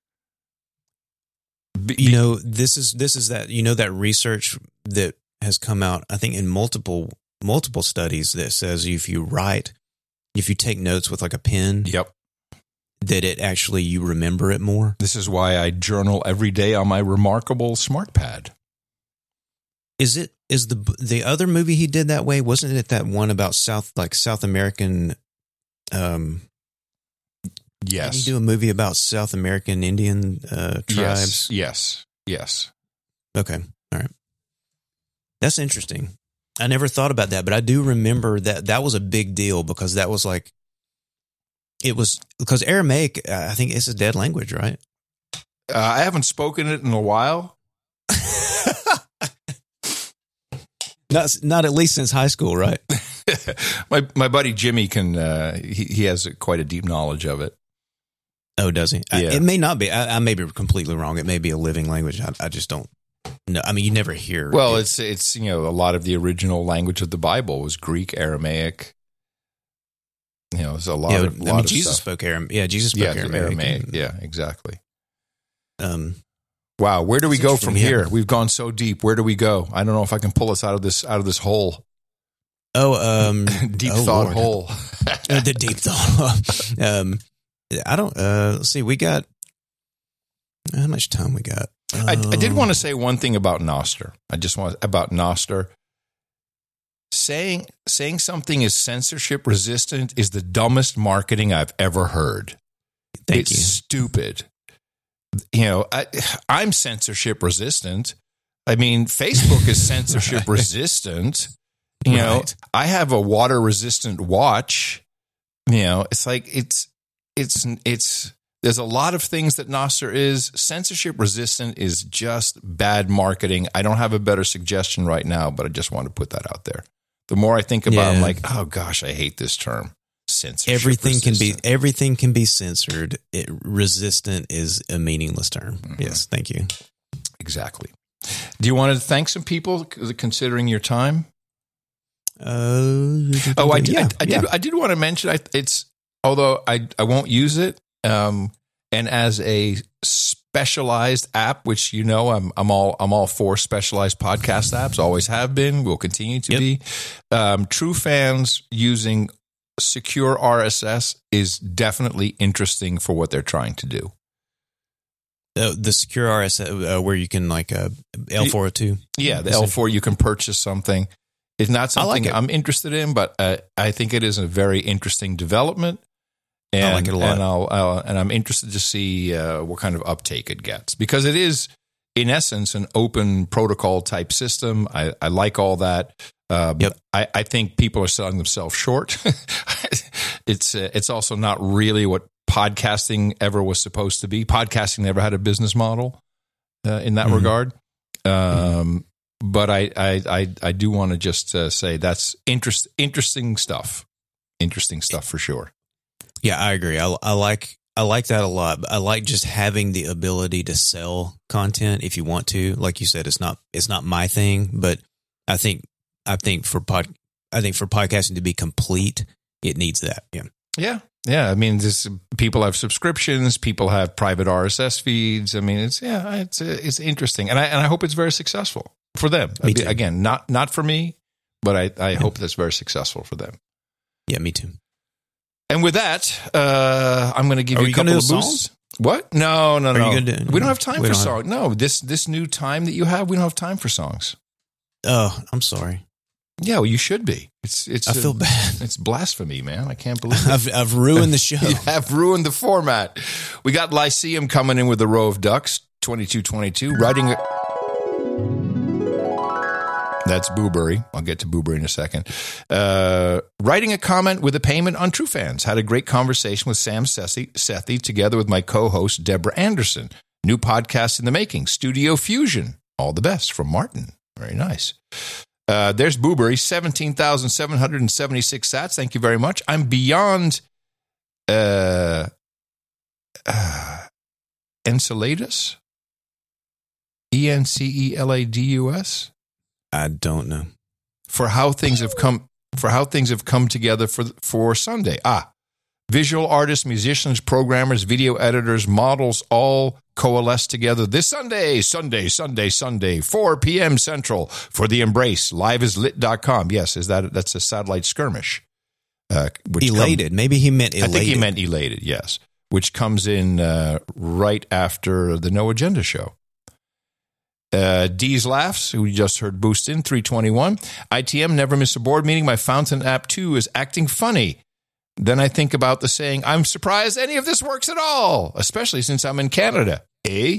Be- You know, this is this is that you know that research that has come out. I think in multiple multiple studies that says if you write, if you take notes with like a pen, Yep. that it actually you remember it more. This is why I journal every day on my remarkable SmartPad. Is it is the the other movie he did that way? Wasn't it that one about South like South American? Um, Did Yes. he do a movie about South American Indian uh, tribes? Yes. Yes. Yes. Okay. All right. That's interesting. I never thought about that, but I do remember that that was a big deal because that was like, it was because Aramaic, uh, I think it's a dead language, right? Uh, I haven't spoken it in a while. Not, not at least since high school, right? my my buddy Jimmy can uh, he he has quite a deep knowledge of it. Oh, does he? I- Yeah. it may not be. I, I may be completely wrong. It may be a living language. I, I just don't know. I mean, you never hear. Well, it. it's it's you know a lot of the original language of the Bible was Greek, Aramaic. You know, it's a lot yeah, of. I lot mean, of Jesus stuff. spoke Aram. Yeah, Jesus spoke Yeah, Aramaic. Aramaic. and, Yeah, exactly. Um, Wow, where do we That's go interesting, from yeah. here? We've gone so deep. Where do we go? I don't know if I can pull us out of this out of this hole. Oh, um, deep oh, thought Lord. hole. Uh, the deep thought. um, I don't. Uh, let's see. We got how much time we got. I, I did Um, want to say one thing about Nostr. I just want about Nostr. Saying saying something is censorship resistant is the dumbest marketing I've ever heard. Thank it's you. stupid. You know, I, I'm censorship resistant. I mean, Facebook is censorship Right. resistant. You know, Right. I have a water resistant watch. You know, it's like it's it's it's. There's a lot of things that Nostr is. Censorship resistant is just bad marketing. I don't have a better suggestion right now, but I just want to put that out there. The more I think about it, I'm Yeah. like, oh gosh, I hate this term. Censorship Everything can be resistant. everything can be censored. It, resistant is a meaningless term. Mm-hmm. Yes, thank you. Exactly. Do you want to thank some people considering your time? Uh, Oh, I did. yeah, I, I yeah. did. I did want to mention. I, it's although I I won't use it. Um, and as a specialized app, which you know, I'm I'm all I'm all for specialized podcast apps. Always have been. Will continue to Yep. be. Um, true fans using secure R S S is definitely interesting for what they're trying to do. Uh, the secure R S S uh, where you can like uh, L four oh two. Yeah, the L four, you can purchase something. It's not I something like it. I'm interested in, but uh, I think it is a very interesting development. And, I like it a lot. And, I'll, uh, and I'm interested to see uh, what kind of uptake it gets, because it is, in essence, an open protocol type system. I, I like all that. Uh, Yep. I, I think people are selling themselves short. it's uh, it's also not really what podcasting ever was supposed to be. Podcasting never had a business model uh, in that Mhm. regard. Um, but I, I, I, I do want to just uh, say that's interest, interesting stuff. Interesting stuff for sure. Yeah, I agree. I, I like I like that a lot. I like just having the ability to sell content if you want to. Like you said, it's not it's not my thing, but I think I think for pod I think for podcasting to be complete, it needs that. Yeah. Yeah. Yeah. I mean, this, people have subscriptions, people have private R S S feeds. I mean, it's, yeah, it's, it's interesting. And I, and I hope it's very successful for them. Me too. Again, not, not for me, but I, I hope that's very successful for them. Yeah, me too. And with that, uh, I'm going to give Are you a you couple gonna of do boosts. What? No, no, Are no. you gonna do- we don't have time we for don't have- songs. No, this, this new time that you have, we don't have time for songs. Oh, I'm sorry. Yeah, well, you should be. It's, it's, I feel a- bad. It's blasphemy, man. I can't believe it. I've I've ruined the show. You have ruined the format. We got Lyceum coming in with the row of ducks, twenty-two twenty-two, writing a... That's Boobury. I'll get to Boobury in a second. Uh, writing a comment with a payment on True Fans. Had a great conversation with Sam Sethi, Sethi together with my co-host, Deborah Anderson. New podcast in the making, Studio Fusion. All the best from Martin. Very nice. Uh, there's Boobury, seventeen thousand seven hundred seventy-six sats. Thank you very much. I'm beyond uh, uh, Enceladus? E N C E L A D U S? I don't know. For how things have come for how things have come together for for Sunday. Ah, visual artists, musicians, programmers, video editors, models all coalesce together this Sunday, Sunday, Sunday, Sunday, four p.m. Central for the Embrace. live is lit dot com. Yes, is that that's a satellite skirmish. Uh, which Elated. come- Maybe he meant elated. I think he meant elated, yes, which comes in uh, right after the No Agenda show. Uh, D's Laughs, who you just heard boost in, three twenty-one. I T M, never miss a board meeting. My Fountain app, too, is acting funny. Then I think about the saying, I'm surprised any of this works at all, especially since I'm in Canada. Eh?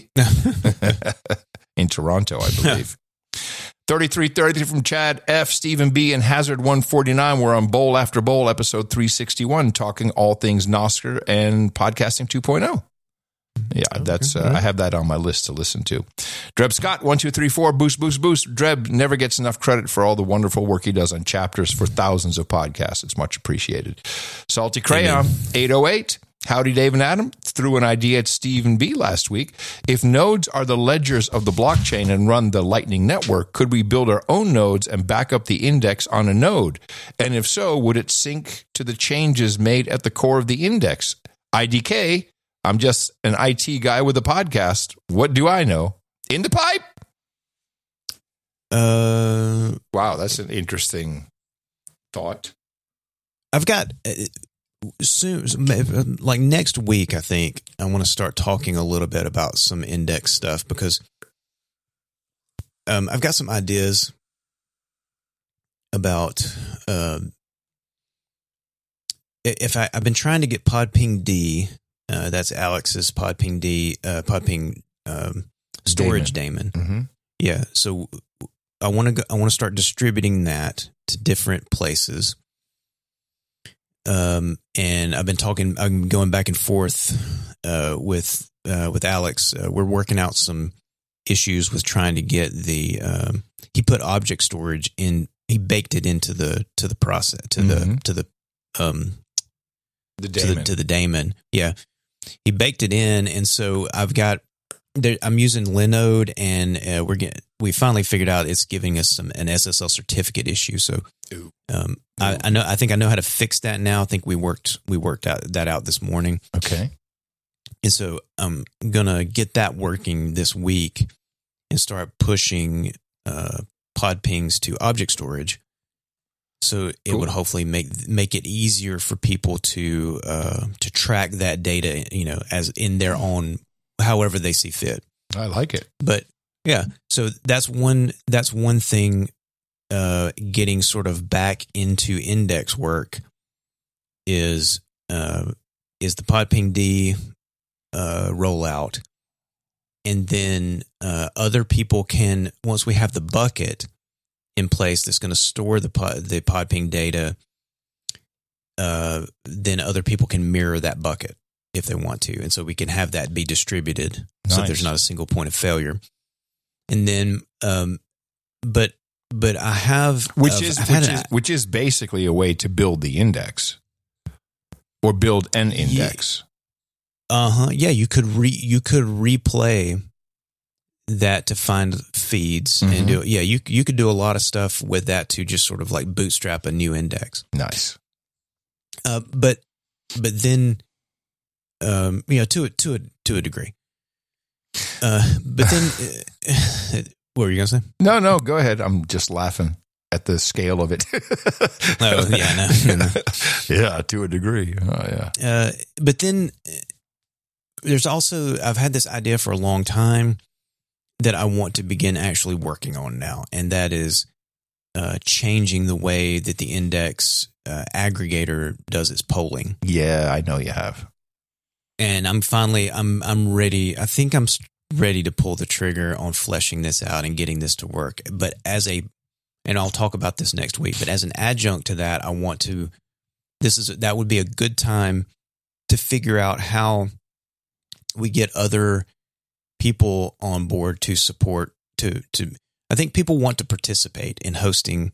In Toronto, I believe. thirty-three thirty from Chad F, Stephen B, and Hazard one forty-nine. We're on Bowl After Bowl, episode three sixty-one, talking all things Nostr and podcasting two point oh. Yeah, that's uh, I have that on my list to listen to. Dreb Scott, one, two, three, four, boost, boost, boost. Dreb never gets enough credit for all the wonderful work he does on chapters for thousands of podcasts. It's much appreciated. Salty Crayon, eight oh eight. Howdy, Dave and Adam. Threw an idea at Stephen B last week. If nodes are the ledgers of the blockchain and run the Lightning Network, could we build our own nodes and back up the index on a node? And if so, would it sync to the changes made at the core of the index? I D K, I'm just an I T guy with a podcast. What do I know? In the pipe? Uh, Wow, that's an interesting thought. I've got uh, soon, like next week, I think I want to start talking a little bit about some index stuff because um, I've got some ideas about uh, if I, I've been trying to get PodPing-D, uh, that's Alex's PodPing-D, uh, PodPing um, storage daemon. daemon. Mm-hmm. Yeah, so I want to go, I want to start distributing that to different places. Um, and I've been talking, I'm going back and forth uh, with uh, with Alex. Uh, we're working out some issues with trying to get the. Um, he put object storage in. He baked it into the to the process to mm-hmm. the to the um the to daemon. the, to the daemon. Yeah, he baked it in, and so I've got. There, I'm using Linode, and uh, we're getting. We finally figured out it's giving us some an S S L certificate issue. So, Ooh. um, I, I know. I think I know how to fix that now. I think we worked we worked out that out this morning. Okay, and so I'm gonna get that working this week and start pushing uh, pod pings to object storage. So it cool. would hopefully make make it easier for people to uh, to track that data, you know, as in their own. However they see fit. I like it. But yeah, so that's one that's one thing uh, getting sort of back into index work is uh, is the PodPing-D uh, rollout. And then uh, other people can, once we have the bucket in place that's going to store the pod, the PodPing data, uh, then other people can mirror that bucket if they want to. And so we can have that be distributed nice. So there's not a single point of failure. And then, um, but, but I have, which uh, is, I've which an, is, which is basically a way to build the index or build an index. Yeah. Uh huh. Yeah. You could re, you could replay that to find feeds mm-hmm. and do it. Yeah. You, you could do a lot of stuff with that to just sort of like bootstrap a new index. Nice. Uh, but, but then, Um, you know, to a to a to a degree. Uh, but then, uh, what were you gonna say? No, no, go ahead. I'm just laughing at the scale of it. Oh yeah, no, no. Yeah, to a degree. Oh yeah. Uh, but then there's also I've had this idea for a long time that I want to begin actually working on now, and that is uh, changing the way that the index uh, aggregator does its polling. Yeah, I know you have. And I'm finally, I'm, I'm ready. I think I'm ready to pull the trigger on fleshing this out and getting this to work. But as a, and I'll talk about this next week, but as an adjunct to that, I want to, this is, that would be a good time to figure out how we get other people on board to support, to, to, I think people want to participate in hosting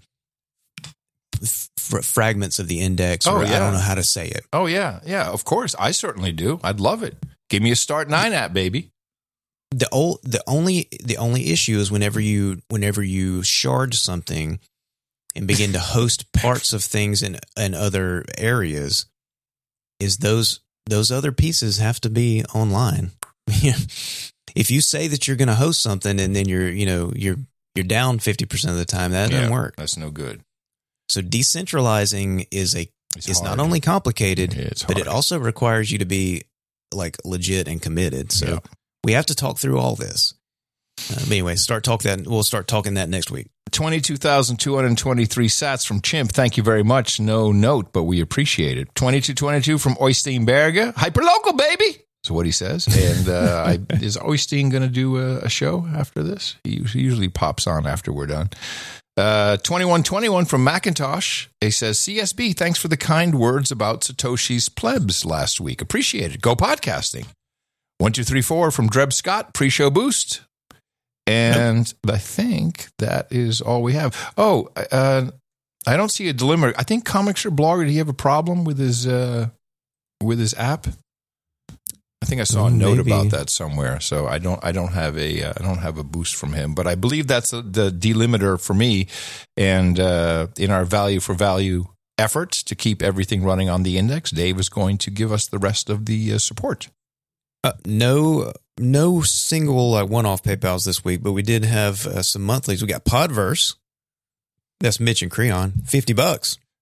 F- fragments of the index, or oh, yeah. I don't know how to say it. Oh yeah, yeah. Of course, I certainly do. I'd love it. Give me a Start nine app, baby. The old, the only, the only issue is whenever you, whenever you shard something and begin to host parts of things in in other areas, is those those other pieces have to be online. If you say that you're going to host something and then you're, you know, you're you're down fifty percent of the time, that yeah, doesn't work. That's no good. So decentralizing is a it's is hard. not only complicated, yeah, it's but hard. it also requires you to be like legit and committed. So yeah. we have to talk through all this. Uh, but anyway, start talk that. We'll start talking that next week. twenty-two thousand two hundred twenty-three sats from Chimp. Thank you very much. No note, but we appreciate it. twenty-two twenty-two from Oystein Berger. Hyperlocal, baby. So what he says. And uh, I, is Oystein going to do a, a show after this? He usually pops on after we're done. Uh, twenty-one twenty-one from Macintosh. He says, C S B, thanks for the kind words about Satoshi's plebs last week. Appreciate it. Go podcasting. one two three four from Dreb Scott. Pre-show boost. And yep. I think that is all we have. Oh, uh, I don't see a dilemma. I think Comics or Blogger, did he have a problem with his uh, with his app? I think I saw a note Maybe. about that somewhere. So I don't I don't have a uh, I don't have a boost from him, but I believe that's a, the delimiter for me. And uh, in our value for value efforts to keep everything running on the index, Dave is going to give us the rest of the uh, support. Uh, no, no single uh, one-off PayPals this week, but we did have uh, some monthlies. We got Podverse. That's Mitch and Creon. fifty bucks.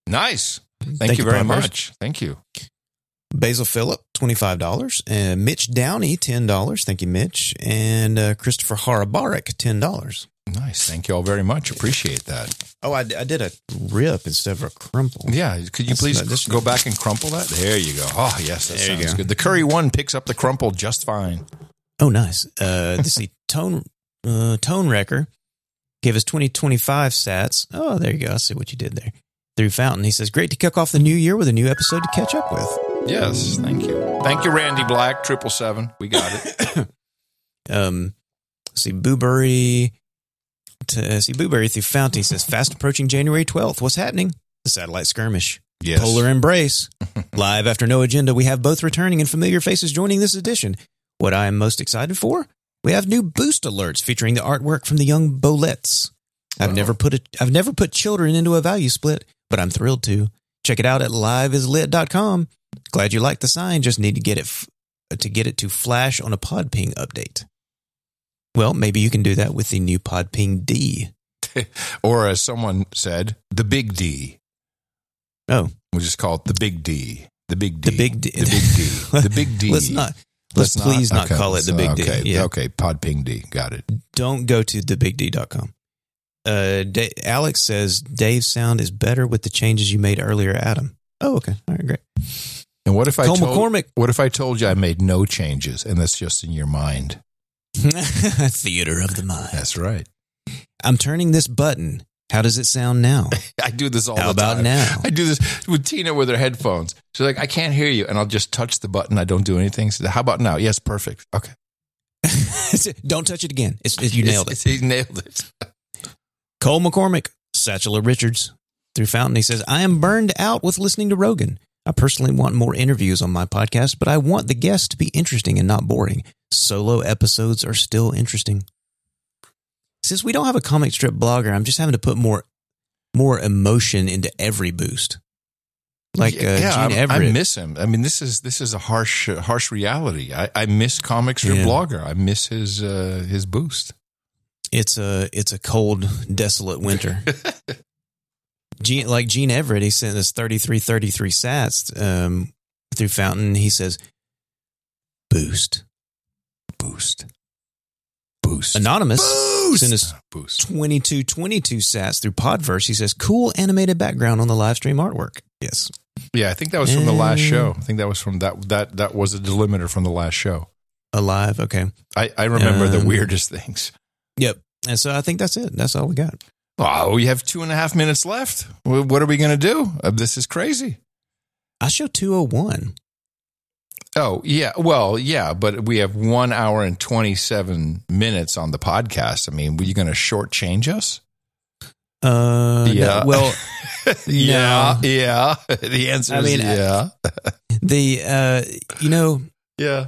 Nice. Thank, Thank you you, very Podverse. much. Thank you. Basil Phillip, twenty-five dollars. And Mitch Downey, ten dollars. Thank you, Mitch. And uh, Christopher Harabarik, ten dollars. Nice. Thank you all very much. Appreciate that. Oh, I, I did a rip instead of a crumple. Yeah. Could you That's please not- this- go back and crumple that? There you go. Oh, yes. That There you sounds go. good. The Curry one picks up the crumple just fine. Oh, nice. Uh, let's see. Tone, uh, Tone Wrecker gave us twenty twenty-five sats. Oh, there you go. I see what you did there. Through Fountain. He says, great to kick off the new year with a new episode to catch up with. Yes. Thank you. Thank you, Randy Black, triple seven. We got it. Um, let's see, Booberry. To, uh, see, Booberry through Fountain. He says, fast approaching January twelfth. What's happening? The Satellite Skirmish. Yes. Polar Embrace. Live after No Agenda, we have both returning and familiar faces joining this edition. What I am most excited for? We have new boost alerts featuring the artwork from the young Bolettes. I've Wow. never put a, I've never put children into a value split, but I'm thrilled to. Check it out at live is lit dot com. Glad you like the sign. Just need to get it f- to get it to flash on a Podping update. Well, maybe you can do that with the new Podping D. Or as someone said, the Big D. Oh, We'll just call it the Big D. The Big D. The Big D. The Big D. The Big D. let's not. Let's, Let's please not, Okay, call it the so- Big okay, D. Yeah. Okay, Podping D. Got it. Don't go to the big d dot com. Uh, Da- Alex says Dave's sound is better with the changes you made earlier, Adam. Oh, okay. All right, great. And what if I Cole told, McCormick. what if I told you I made no changes and that's just in your mind? Theater of the mind. That's right. I'm turning this button. How does it sound now? I do this all How the about time. now? I do this with Tina with her headphones. She's like, I can't hear you. And I'll just touch the button. I don't do anything. So how about now? Yes, perfect. Okay. Don't touch it again. It's, it, you nailed it. He nailed it. Cole McCormick, Satchel Richards, through Fountain. He says, I am burned out with listening to Rogan. I personally want more interviews on my podcast, but I want the guests to be interesting and not boring. Solo episodes are still interesting. Since we don't have a comic strip blogger, I'm just having to put more more emotion into every boost. Like uh, yeah, Gene I, I Everett. miss him. I mean, this is this is a harsh uh, harsh reality. I, I miss comic strip Yeah. blogger. I miss his uh, his boost. It's a it's a cold, desolate winter. Gene, like Gene Everett, he sent us thirty-three thirty-three sats um, through Fountain. He says, boost. Boost. Boost. Anonymous Boost. sent us Boost. twenty-two twenty-two sats through Podverse. He says, cool animated background on the live stream artwork. Yes. Yeah, I think that was from the last Um, show. I think that was from that that that was a delimiter from the last show. Alive. Okay. I, I remember the Um, weirdest things. Yep. And so I think that's it. That's all we got. Oh, we have two and a half minutes left. Wh- What are we going to do? Uh, This is crazy. I show two oh one. Oh, yeah. Well, yeah, but we have one hour and twenty-seven minutes on the podcast. I mean, were you going to shortchange us? Uh, Yeah. no, well, yeah. Yeah. The answer I is mean, I- yeah. the, uh, you know, yeah.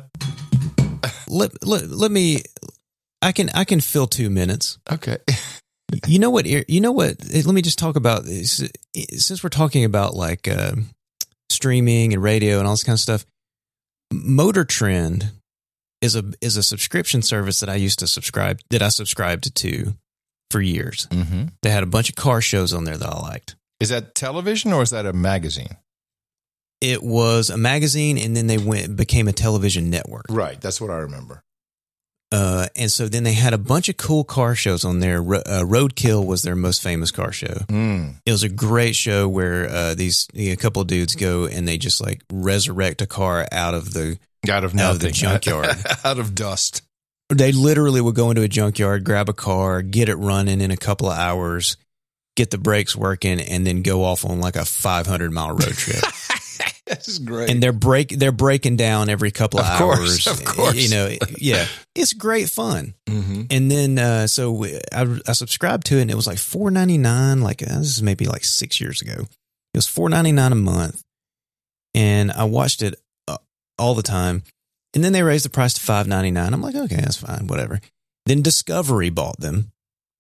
let, let, let me, I can, I can fill two minutes. Okay. You know what, you know what, let me just talk about this. Since we're talking about like, uh, streaming and radio and all this kind of stuff, Motor Trend is a, is a subscription service that I used to subscribe, that I subscribed to for years. Mm-hmm. They had a bunch of car shows on there that I liked. Is that television or is that a magazine? It was a magazine, and then they went became a television network. Right. That's what I remember. Uh, and so then they had a bunch of cool car shows on there. Ro- uh, Roadkill was their most famous car show. Mm. It was a great show where uh, these a couple of dudes go and they just like resurrect a car out of the. Out of Out of the nothing. junkyard. Out of dust. They literally would go into a junkyard, grab a car, get it running in a couple of hours, get the brakes working, and then go off on like a five hundred mile road trip. This is great. And they're break they're breaking down every couple of, Of course, hours. of course. You know, yeah, it's great fun. Mm-hmm. And then uh, so we- I, I subscribed to it, and it was like four ninety nine. Like uh, this is maybe like six years ago. It was four ninety nine a month, and I watched it uh, all the time. And then they raised the price to five ninety nine. I'm like, okay, that's fine, whatever. Then Discovery bought them.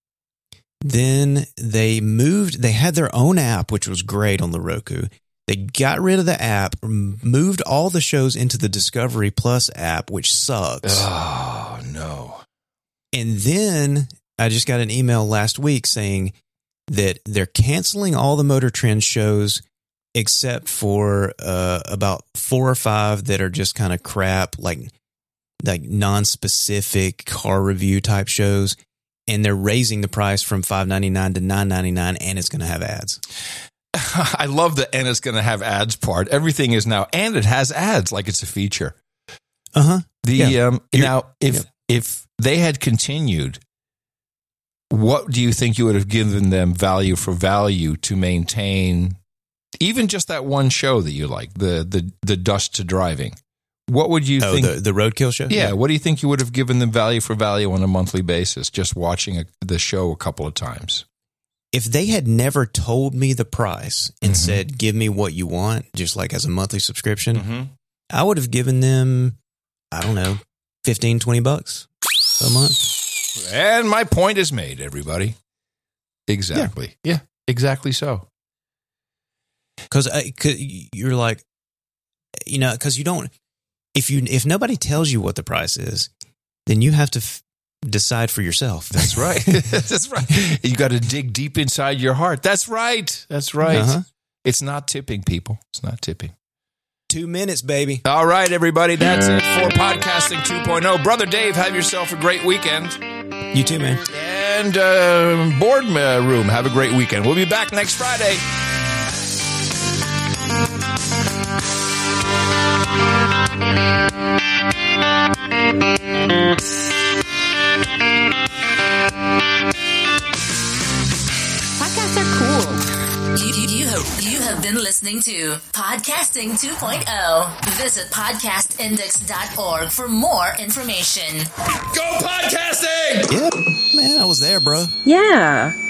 Then they moved. They had their own app, which was great on the Roku. They got rid of the app, moved all the shows into the Discovery Plus app, which sucks. Oh, no. And then I just got an email last week saying that they're canceling all the Motor Trend shows except for uh, about four or five that are just kind of crap, like like non-specific car review type shows, and they're raising the price from five ninety-nine to nine ninety-nine, and it's going to have ads. I love the and it's going to have ads part. Everything is now, and it has ads like it's a feature. Uh huh. The Yeah. um, You're- now, if yeah. if they had continued, what do you think you would have given them value for value to maintain even just that one show that you like, the the the Dust to Driving? What would you Oh, think? the the Roadkill show. yeah, what do you think you would have given them value for value on a monthly basis, just watching a, the show a couple of times? If they had never told me the price and Mhm. said, "Give me what you want," just like as a monthly subscription, Mm-hmm. I would have given them, I don't know, fifteen, twenty bucks a month. And my point is made, everybody. Exactly. Yeah, exactly so. Because you're like, you know, because you don't, if you if nobody tells you what the price is, then you have to f- decide for yourself. That's right. That's right. You got to dig deep inside your heart. That's right. That's right. Uh-huh. It's not tipping, people. It's not tipping. Two minutes, baby. All right, everybody. That's it for Podcasting two point oh. Brother Dave, have yourself a great weekend. You too, man. And uh, board uh, room, have a great weekend. We'll be back next Friday. Podcasts are cool. You, you, you, have, you have been listening to Podcasting two point oh. Visit podcast index dot org for more information. Go podcasting! Yeah, man, I was there, bro. Yeah.